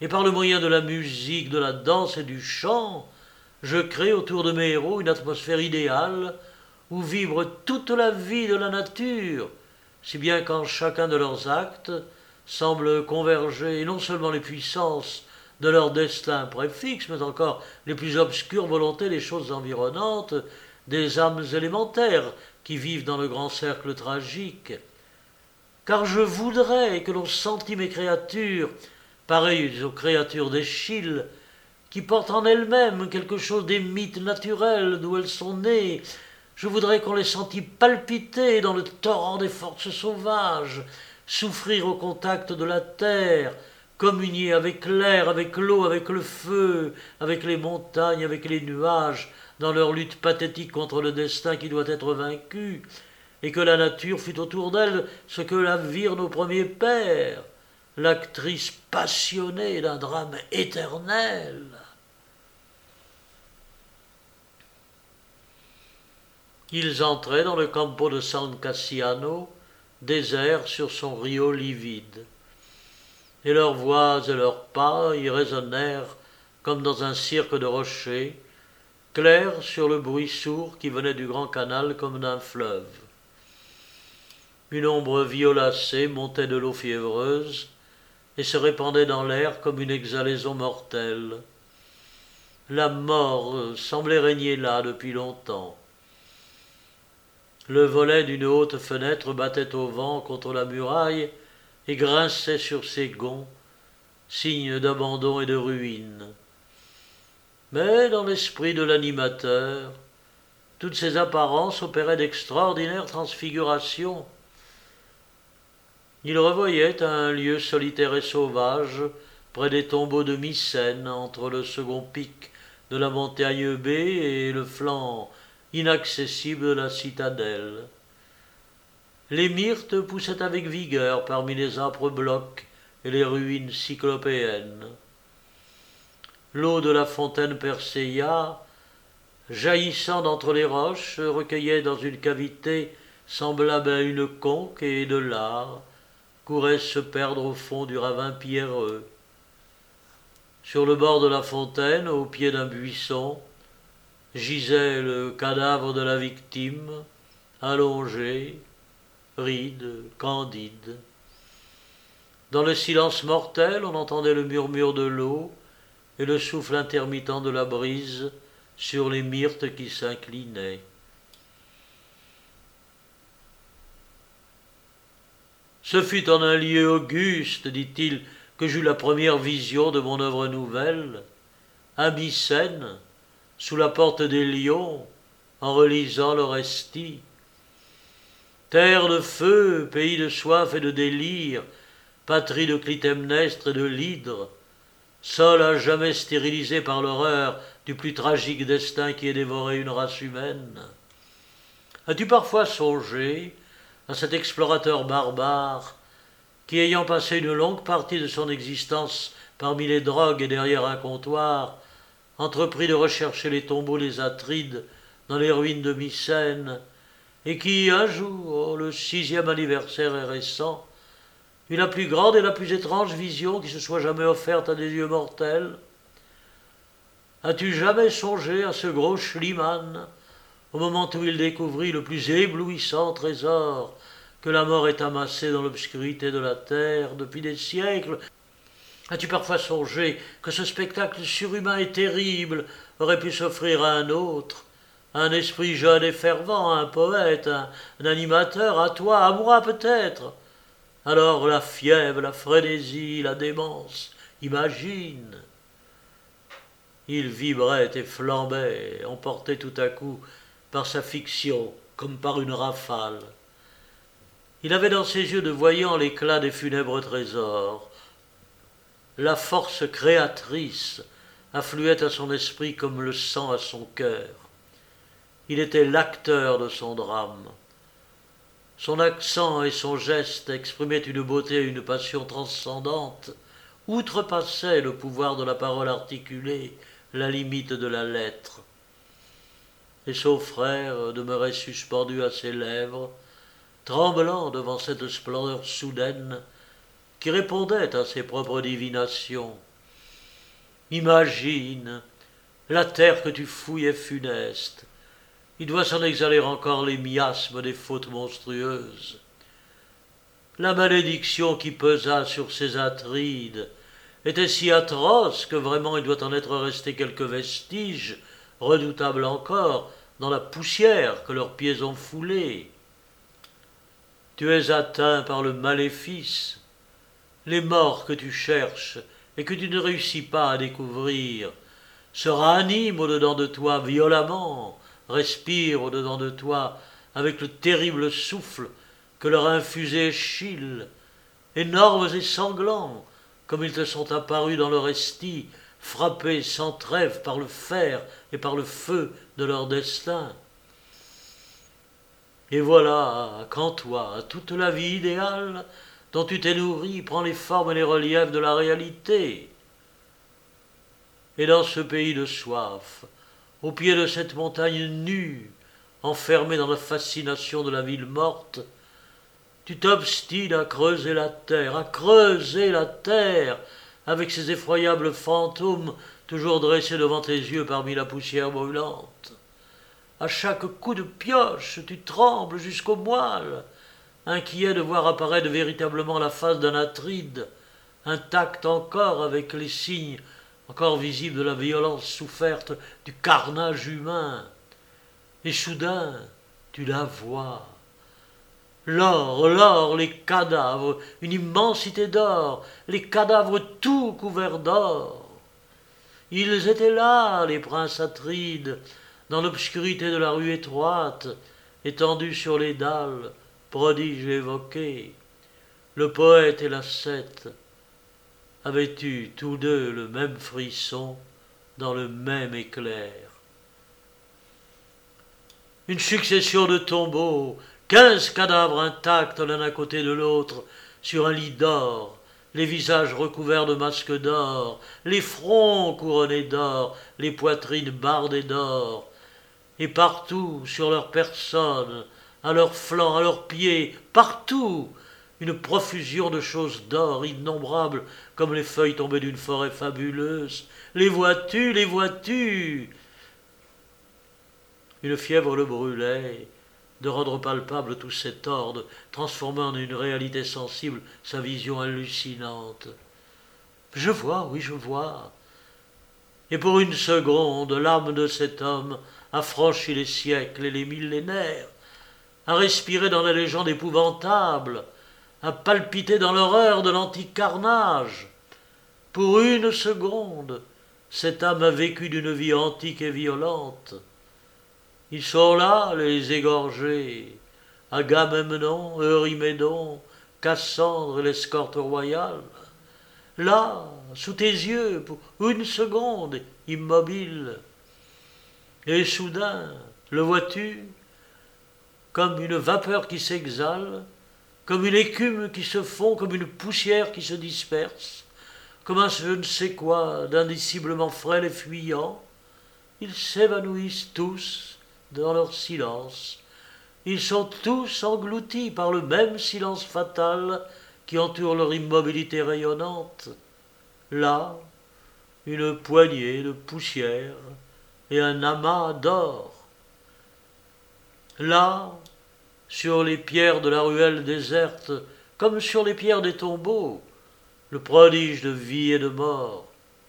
et par le moyen de la musique, de la danse et du chant, je crée autour de mes héros une atmosphère idéale où vibre toute la vie de la nature, si bien qu'en chacun de leurs actes semblent converger non seulement les puissances de leur destin préfixe, mais encore les plus obscures volontés des choses environnantes, des âmes élémentaires qui vivent dans le grand cercle tragique. Car je voudrais que l'on sentît mes créatures, pareilles aux créatures d'Eschyle, qui portent en elles-mêmes quelque chose des mythes naturels d'où elles sont nées. Je voudrais qu'on les sentît palpiter dans le torrent des forces sauvages, souffrir au contact de la terre, communier avec l'air, avec l'eau, avec le feu, avec les montagnes, avec les nuages, dans leur lutte pathétique contre le destin qui doit être vaincu, et que la nature fût autour d'elle ce que la virent nos premiers pères, l'actrice passionnée d'un drame éternel. Ils entraient dans le campo de San Cassiano, désert sur son rio livide. Et leurs voix et leurs pas y résonnèrent comme dans un cirque de rochers, clairs sur le bruit sourd qui venait du grand canal comme d'un fleuve. Une ombre violacée montait de l'eau fiévreuse et se répandait dans l'air comme une exhalaison mortelle. La mort semblait régner là depuis longtemps. Le volet d'une haute fenêtre battait au vent contre la muraille et grinçait sur ses gonds, signe d'abandon et de ruine. Mais dans l'esprit de l'animateur, toutes ces apparences opéraient d'extraordinaires transfigurations. Il revoyait un lieu solitaire et sauvage, près des tombeaux de Mycène, entre le second pic de la montagne B et le flanc inaccessible de la citadelle. Les myrtes poussaient avec vigueur parmi les âpres blocs et les ruines cyclopéennes. L'eau de la fontaine Perséia, jaillissant d'entre les roches, recueillait dans une cavité semblable à une conque et de là courait se perdre au fond du ravin pierreux. Sur le bord de la fontaine, au pied d'un buisson, gisait le cadavre de la victime, allongé, ride, candide. Dans le silence mortel, on entendait le murmure de l'eau et le souffle intermittent de la brise sur les myrtes qui s'inclinaient. Ce fut en un lieu auguste, dit-il, que j'eus la première vision de mon œuvre nouvelle, à Mycène, sous la porte des lions, en relisant l'Orestie. Terre de feu, pays de soif et de délire, patrie de Clytemnestre et de l'hydre, sol à jamais stérilisé par l'horreur du plus tragique destin qui ait dévoré une race humaine. As-tu parfois songé à cet explorateur barbare qui, ayant passé une longue partie de son existence parmi les drogues et derrière un comptoir, entreprit de rechercher les tombeaux des Atrides dans les ruines de Mycène, et qui, un jour, le 6e anniversaire est récent, eut la plus grande et la plus étrange vision qui se soit jamais offerte à des yeux mortels? As-tu jamais songé à ce gros Schliemann, au moment où il découvrit le plus éblouissant trésor que la mort ait amassé dans l'obscurité de la terre depuis des siècles? As-tu parfois songé que ce spectacle surhumain et terrible aurait pu s'offrir à un autre, à un esprit jeune et fervent, à un poète, à un animateur, à toi, à moi peut-être? Alors la fièvre, la frénésie, la démence, imagine. Il vibrait et flambait, emporté tout à coup par sa fiction, comme par une rafale. Il avait dans ses yeux de voyants l'éclat des funèbres trésors. La force créatrice affluait à son esprit comme le sang à son cœur. Il était l'acteur de son drame. Son accent et son geste exprimaient une beauté et une passion transcendantes, outrepassaient le pouvoir de la parole articulée, la limite de la lettre. Et son frère demeurait suspendu à ses lèvres, tremblant devant cette splendeur soudaine qui répondait à ses propres divinations. Imagine, la terre que tu fouilles est funeste. Il doit s'en exhaler encore les miasmes des fautes monstrueuses. La malédiction qui pesa sur ces Atrides était si atroce que vraiment il doit en être resté quelques vestiges, redoutables encore, dans la poussière que leurs pieds ont foulée. Tu es atteint par le maléfice. Les morts que tu cherches et que tu ne réussis pas à découvrir se raniment au-dedans de toi violemment, respirent au-dedans de toi avec le terrible souffle que leur a infusé Échille, énormes et sanglants, comme ils te sont apparus dans leur esti, frappés sans trêve par le fer et par le feu de leur destin. Et voilà qu'en toi, toute la vie idéale dont tu t'es nourri prend les formes et les reliefs de la réalité. Et dans ce pays de soif, au pied de cette montagne nue, enfermée dans la fascination de la ville morte, tu t'obstines à creuser la terre, avec ces effroyables fantômes toujours dressés devant tes yeux parmi la poussière brûlante. À chaque coup de pioche, tu trembles jusqu'au moelle, inquiet de voir apparaître véritablement la face d'un Atride, intact encore avec les signes encore visibles de la violence soufferte du carnage humain. Et soudain, tu la vois. L'or, les cadavres, une immensité d'or, les cadavres tout couverts d'or. Ils étaient là, les princes Atrides, dans l'obscurité de la rue étroite, étendus sur les dalles, prodiges évoqués. Le poète et l'ascète avaient eu tous deux le même frisson dans le même éclair. Une succession de tombeaux, 15 cadavres intacts l'un à côté de l'autre, sur un lit d'or, les visages recouverts de masques d'or, les fronts couronnés d'or, les poitrines bardées d'or, et partout, sur leurs personnes, à leurs flancs, à leurs pieds, partout, une profusion de choses d'or innombrables, comme les feuilles tombées d'une forêt fabuleuse. Les vois-tu, les vois-tu? Une fièvre le brûlait, de rendre palpable tout cet ordre, transformant en une réalité sensible sa vision hallucinante. Je vois, oui, je vois. Et pour une seconde, l'âme de cet homme a franchi les siècles et les millénaires, a respiré dans la légende épouvantable, a palpité dans l'horreur de l'antique carnage. Pour une seconde, cette âme a vécu d'une vie antique et violente. Ils sont là, les égorgés, Agamemnon, Eurymédon, Cassandre et l'escorte royale. Là, sous tes yeux, pour une seconde, immobile. Et soudain, le vois-tu, comme une vapeur qui s'exhale, comme une écume qui se fond, comme une poussière qui se disperse, comme un je ne sais quoi d'indiciblement frêle et fuyant, ils s'évanouissent tous dans leur silence. Ils sont tous engloutis par le même silence fatal qui entoure leur immobilité rayonnante. Là, une poignée de poussière et un amas d'or. Là, sur les pierres de la ruelle déserte, comme sur les pierres des tombeaux, le prodige de vie et de mort.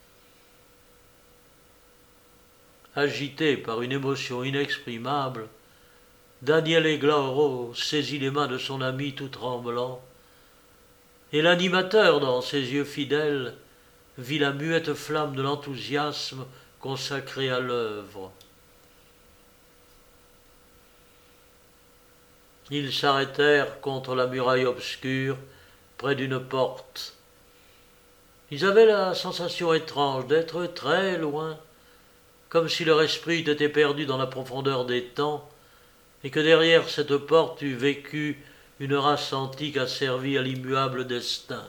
Agité par une émotion inexprimable, Daniele Glauro saisit les mains de son ami tout tremblant, et l'animateur, dans ses yeux fidèles, vit la muette flamme de l'enthousiasme consacré à l'œuvre. Ils s'arrêtèrent contre la muraille obscure, près d'une porte. Ils avaient la sensation étrange d'être très loin, comme si leur esprit eût été perdu dans la profondeur des temps, et que derrière cette porte eût vécu une race antique asservie à l'immuable destin.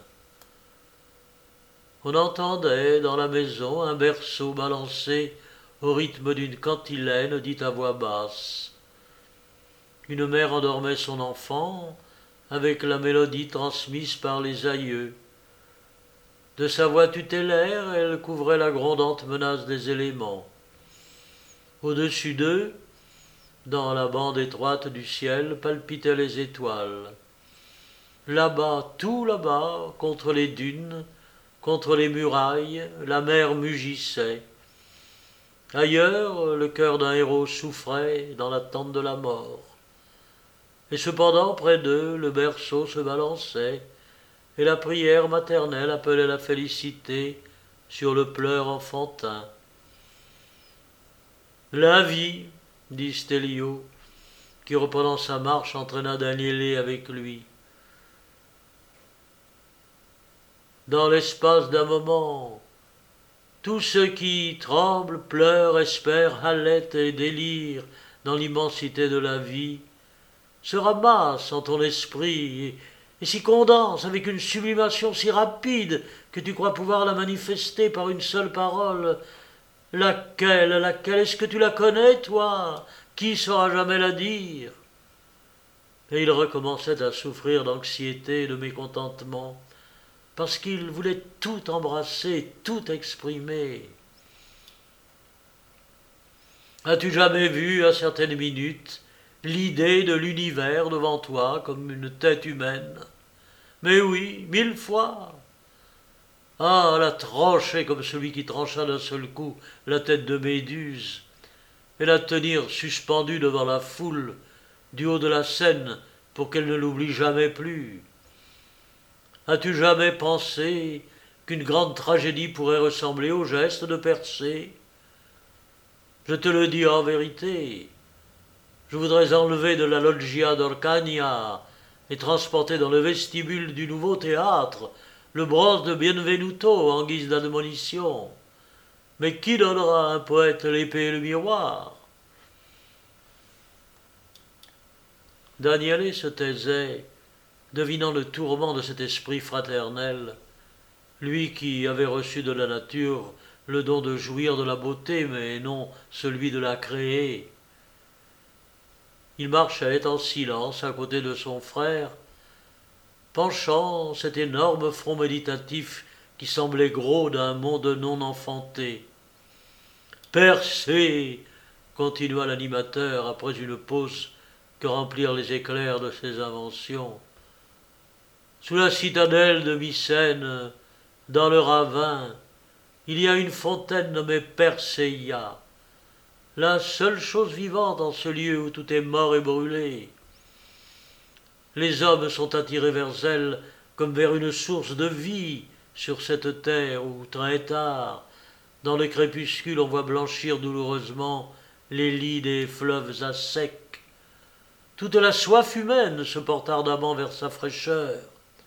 On entendait dans la maison un berceau balancé au rythme d'une cantilène dite à voix basse. Une mère endormait son enfant avec la mélodie transmise par les aïeux. De sa voix tutélaire, elle couvrait la grondante menace des éléments. Au-dessus d'eux, dans la bande étroite du ciel, palpitaient les étoiles. Là-bas, tout là-bas, contre les dunes, contre les murailles, la mer mugissait. Ailleurs, le cœur d'un héros souffrait dans l'attente de la mort. Et cependant, près d'eux, le berceau se balançait, et la prière maternelle appelait la félicité sur le pleur enfantin. La vie, dit Stélio, qui reprenant sa marche entraîna Daniélé avec lui. Dans l'espace d'un moment, tous ceux qui tremblent, pleurent, espèrent, halètent et délirent dans l'immensité de la vie, se ramassent en ton esprit et s'y condensent avec une sublimation si rapide que tu crois pouvoir la manifester par une seule parole. Laquelle, est-ce que tu la connais, toi? Qui saura jamais la dire? Et il recommençait à souffrir d'anxiété et de mécontentement, parce qu'il voulait tout embrasser, tout exprimer. As-tu jamais vu, à certaines minutes, l'idée de l'univers devant toi comme une tête humaine? Mais oui, 1000 fois. Ah, la trancher comme celui qui trancha d'un seul coup la tête de Méduse, et la tenir suspendue devant la foule, du haut de la scène, pour qu'elle ne l'oublie jamais plus. As-tu jamais pensé qu'une grande tragédie pourrait ressembler au geste de Persée? Je te le dis en vérité. Je voudrais enlever de la loggia d'Orcagna et transporter dans le vestibule du nouveau théâtre le bronze de Benvenuto en guise d'admonition. Mais qui donnera à un poète l'épée et le miroir? Daniélé se taisait, devinant le tourment de cet esprit fraternel, lui qui avait reçu de la nature le don de jouir de la beauté, mais non celui de la créer. Il marchait en silence à côté de son frère, penchant cet énorme front méditatif qui semblait gros d'un monde non enfanté. « Persée !» continua l'animateur après une pause que remplirent les éclairs de ses inventions. « Sous la citadelle de Mycène, dans le ravin, il y a une fontaine nommée Perséia, la seule chose vivante en ce lieu où tout est mort et brûlé. Les hommes sont attirés vers elle comme vers une source de vie sur cette terre où, très tard, dans le crépuscule, on voit blanchir douloureusement les lits des fleuves à sec. Toute la soif humaine se porte ardemment vers sa fraîcheur.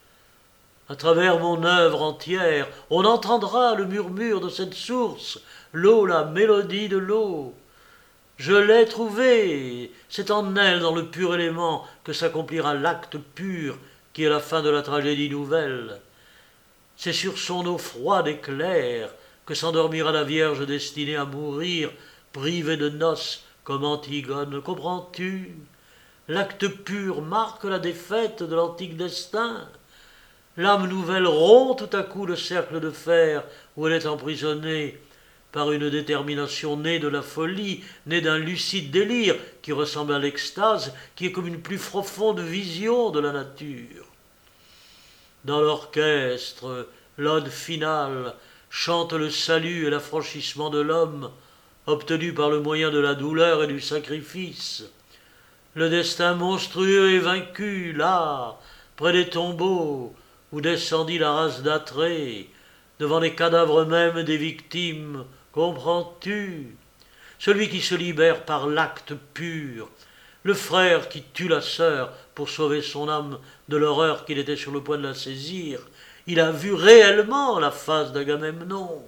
À travers mon œuvre entière, on entendra le murmure de cette source, l'eau, la mélodie de l'eau. Je l'ai trouvée, c'est en elle, dans le pur élément, que s'accomplira l'acte pur qui est la fin de la tragédie nouvelle. C'est sur son eau froide et claire que s'endormira la Vierge destinée à mourir, privée de noces comme Antigone. Comprends-tu? L'acte pur marque la défaite de l'antique destin. L'âme nouvelle rompt tout à coup le cercle de fer où elle est emprisonnée par une détermination née de la folie, née d'un lucide délire qui ressemble à l'extase, qui est comme une plus profonde vision de la nature. Dans l'orchestre, l'ode finale chante le salut et l'affranchissement de l'homme, obtenu par le moyen de la douleur et du sacrifice. Le destin monstrueux est vaincu, là, près des tombeaux, où descendit la race d'Atrée, devant les cadavres mêmes des victimes. Comprends-tu? Celui qui se libère par l'acte pur, le frère qui tue la sœur pour sauver son âme de l'horreur qu'il était sur le point de la saisir, il a vu réellement la face d'Agamemnon.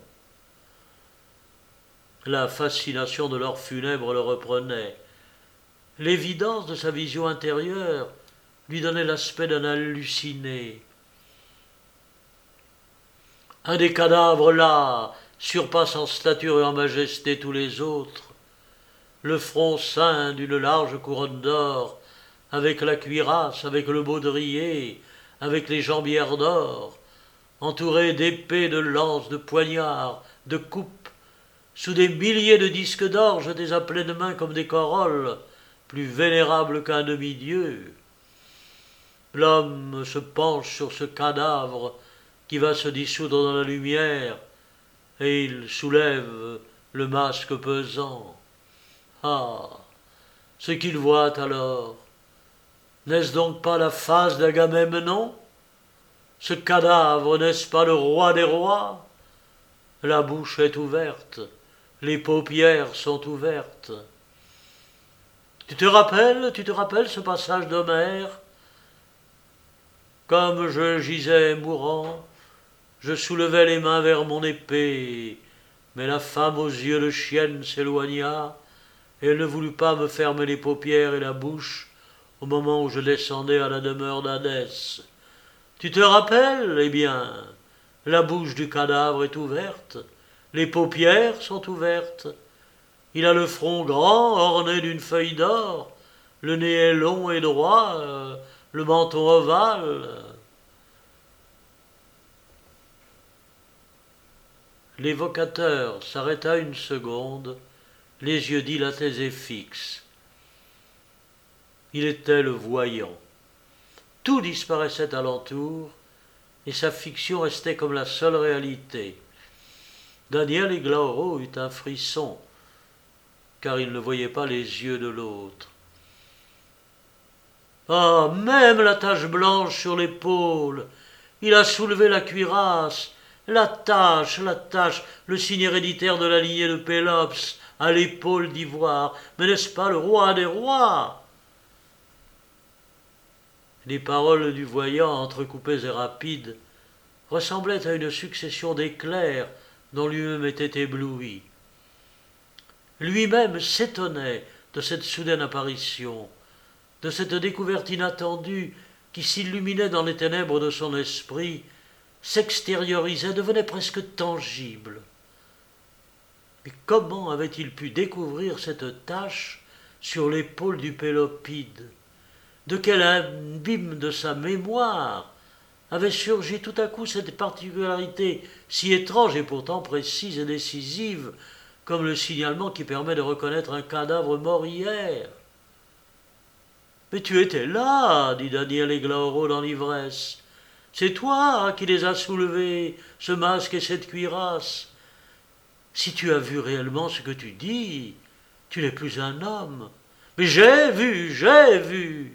La fascination de l'or funèbre le reprenait. L'évidence de sa vision intérieure lui donnait l'aspect d'un halluciné. Un des cadavres là surpasse en stature et en majesté tous les autres. Le front ceint d'une large couronne d'or, avec la cuirasse, avec le baudrier, avec les jambières d'or. entourés d'épées, de lances, de poignards, de coupes, sous des milliers de disques d'or jetés à pleines mains comme des corolles, plus vénérables qu'un demi-dieu. L'homme se penche sur ce cadavre qui va se dissoudre dans la lumière, et il soulève le masque pesant. Ah, ce qu'il voit alors, n'est-ce donc pas la face d'Agamemnon? Ce cadavre, n'est-ce pas le roi des rois? La bouche est ouverte, les paupières sont ouvertes. Tu te rappelles ce passage d'Homère? Comme je gisais mourant, je soulevais les mains vers mon épée, mais la femme aux yeux de chienne s'éloigna, et elle ne voulut pas me fermer les paupières et la bouche au moment où je descendais à la demeure d'Hadès. Tu te rappelles? Eh bien, la bouche du cadavre est ouverte, les paupières sont ouvertes, il a le front grand, orné d'une feuille d'or, le nez est long et droit, le menton ovale. L'évocateur s'arrêta une seconde, les yeux dilatés et fixes. Il était le voyant. Tout disparaissait alentour, et sa fiction restait comme la seule réalité. Daniel Iglaoro eut un frisson, car il ne voyait pas les yeux de l'autre. Ah, même la tache blanche sur l'épaule! Il a soulevé la cuirasse, la tache, le signe héréditaire de la lignée de Pélops, à l'épaule d'ivoire. Mais n'est-ce pas le roi des rois? Les paroles du voyant, entrecoupées et rapides, ressemblaient à une succession d'éclairs dont lui-même était ébloui. Lui-même s'étonnait de cette soudaine apparition, de cette découverte inattendue qui s'illuminait dans les ténèbres de son esprit, s'extériorisait, devenait presque tangible. Mais comment avait-il pu découvrir cette tache sur l'épaule du Pélopide? De quel abîme de sa mémoire avait surgi tout à coup cette particularité si étrange et pourtant précise et décisive, comme le signalement qui permet de reconnaître un cadavre mort hier? « Mais tu étais là, dit Daniel Iglaoro dans l'ivresse. C'est toi qui les as soulevés, ce masque et cette cuirasse. Si tu as vu réellement ce que tu dis, tu n'es plus un homme. Mais j'ai vu.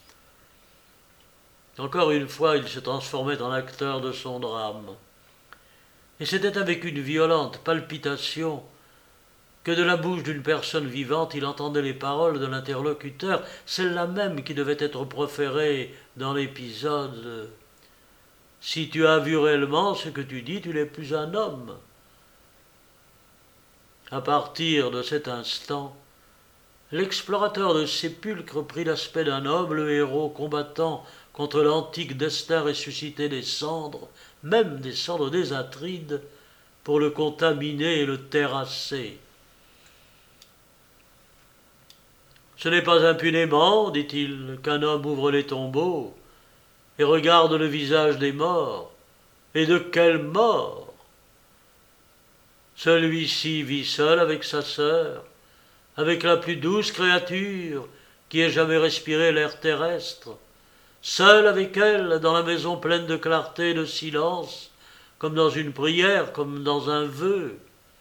Encore une fois, il se transformait en acteur de son drame. Et c'était avec une violente palpitation que de la bouche d'une personne vivante il entendait les paroles de l'interlocuteur, celles-là même qui devaient être proférées dans l'épisode. Si tu as vu réellement ce que tu dis, tu n'es plus un homme. À partir de cet instant, l'explorateur de sépulcres prit l'aspect d'un noble héros combattant contre l'antique destin ressuscité des cendres, même des cendres des Atrides, pour le contaminer et le terrasser. Ce n'est pas impunément, dit-il, qu'un homme ouvre les tombeaux et regarde le visage des morts. Et de quels morts? Celui-ci vit seul avec sa sœur, avec la plus douce créature qui ait jamais respiré l'air terrestre, seul avec elle dans la maison pleine de clarté et de silence, comme dans une prière, comme dans un vœu.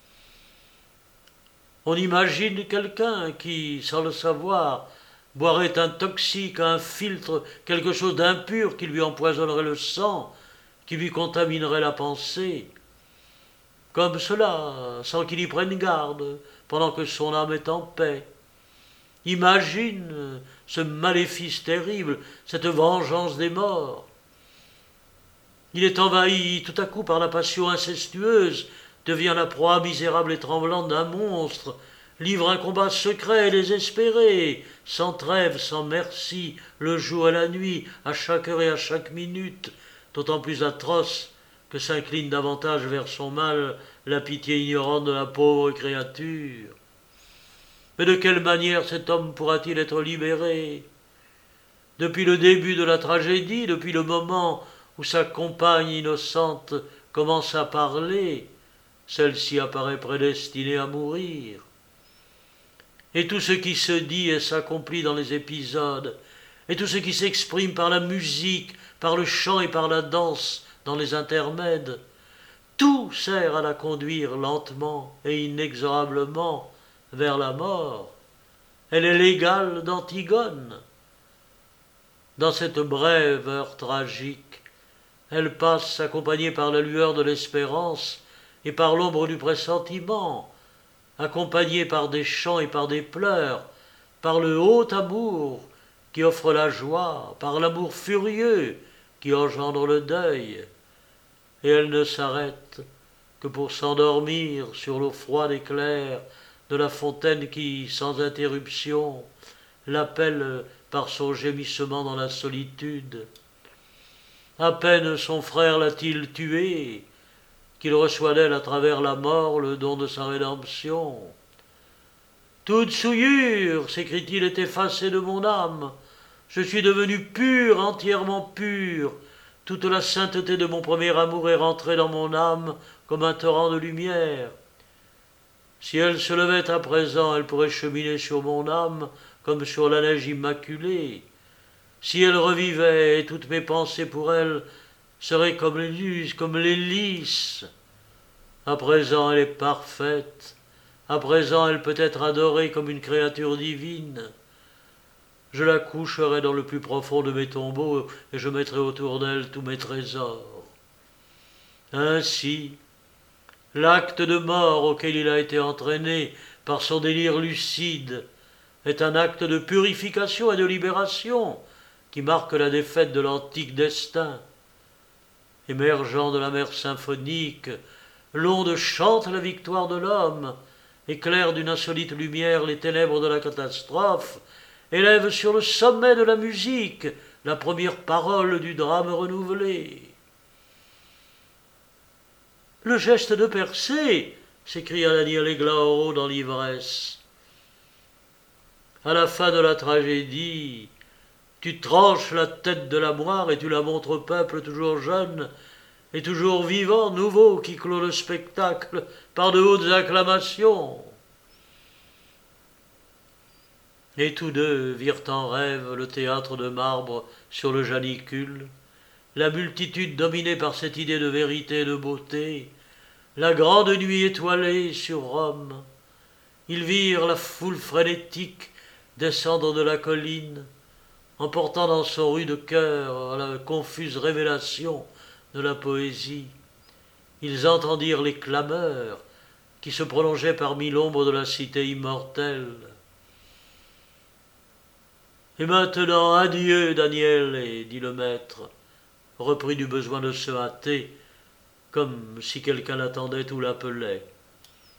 On imagine quelqu'un qui, sans le savoir, boirait un toxique, un filtre, quelque chose d'impur qui lui empoisonnerait le sang, qui lui contaminerait la pensée. Comme cela, sans qu'il y prenne garde, pendant que son âme est en paix. Imagine ce maléfice terrible, cette vengeance des morts. Il est envahi tout à coup par la passion incestueuse, devient la proie misérable et tremblante d'un monstre, livre un combat secret et désespéré, sans trêve, sans merci, le jour et la nuit, à chaque heure et à chaque minute, d'autant plus atroce que s'incline davantage vers son mal la pitié ignorante de la pauvre créature. Mais de quelle manière cet homme pourra-t-il être libéré? Depuis le début de la tragédie, depuis le moment où sa compagne innocente commence à parler, celle-ci apparaît prédestinée à mourir. Et tout ce qui se dit et s'accomplit dans les épisodes, et tout ce qui s'exprime par la musique, par le chant et par la danse dans les intermèdes, tout sert à la conduire lentement et inexorablement vers la mort. Elle est l'égale d'Antigone. Dans cette brève heure tragique, elle passe accompagnée par la lueur de l'espérance et par l'ombre du pressentiment, accompagnée par des chants et par des pleurs, par le haut amour qui offre la joie, par l'amour furieux qui engendre le deuil. Et elle ne s'arrête que pour s'endormir sur l'eau froide et claire de la fontaine qui, sans interruption, l'appelle par son gémissement dans la solitude. À peine son frère l'a-t-il tué, qu'il reçoit d'elle à travers la mort le don de sa rédemption. Toute souillure, s'écrie-t-il, est effacée de mon âme. Je suis devenu pur, entièrement pur. Toute la sainteté de mon premier amour est rentrée dans mon âme comme un torrent de lumière. Si elle se levait à présent, elle pourrait cheminer sur mon âme comme sur la neige immaculée. Si elle revivait, et toutes mes pensées pour elle seraient comme les lys. À présent, elle est parfaite. À présent, elle peut être adorée comme une créature divine. Je la coucherai dans le plus profond de mes tombeaux et je mettrai autour d'elle tous mes trésors. Ainsi, l'acte de mort auquel il a été entraîné par son délire lucide est un acte de purification et de libération qui marque la défaite de l'antique destin. Émergeant de la mer symphonique, l'onde chante la victoire de l'homme, éclaire d'une insolite lumière les ténèbres de la catastrophe, élève sur le sommet de la musique la première parole du drame renouvelé. Le geste de Persée, s'écria Daniel Glaoro dans l'ivresse. À la fin de la tragédie, tu tranches la tête de la moire et tu la montres au peuple toujours jeune et toujours vivant, nouveau, qui clôt le spectacle par de hautes acclamations. Et tous deux virent en rêve le théâtre de marbre sur le janicule, la multitude dominée par cette idée de vérité et de beauté, la grande nuit étoilée sur Rome. Ils virent la foule frénétique descendre de la colline, emportant dans son rude cœur la confuse révélation de la poésie. Ils entendirent les clameurs qui se prolongeaient parmi l'ombre de la cité immortelle. Et maintenant, adieu, Daniel, dit le maître, repris du besoin de se hâter, comme si quelqu'un l'attendait ou l'appelait.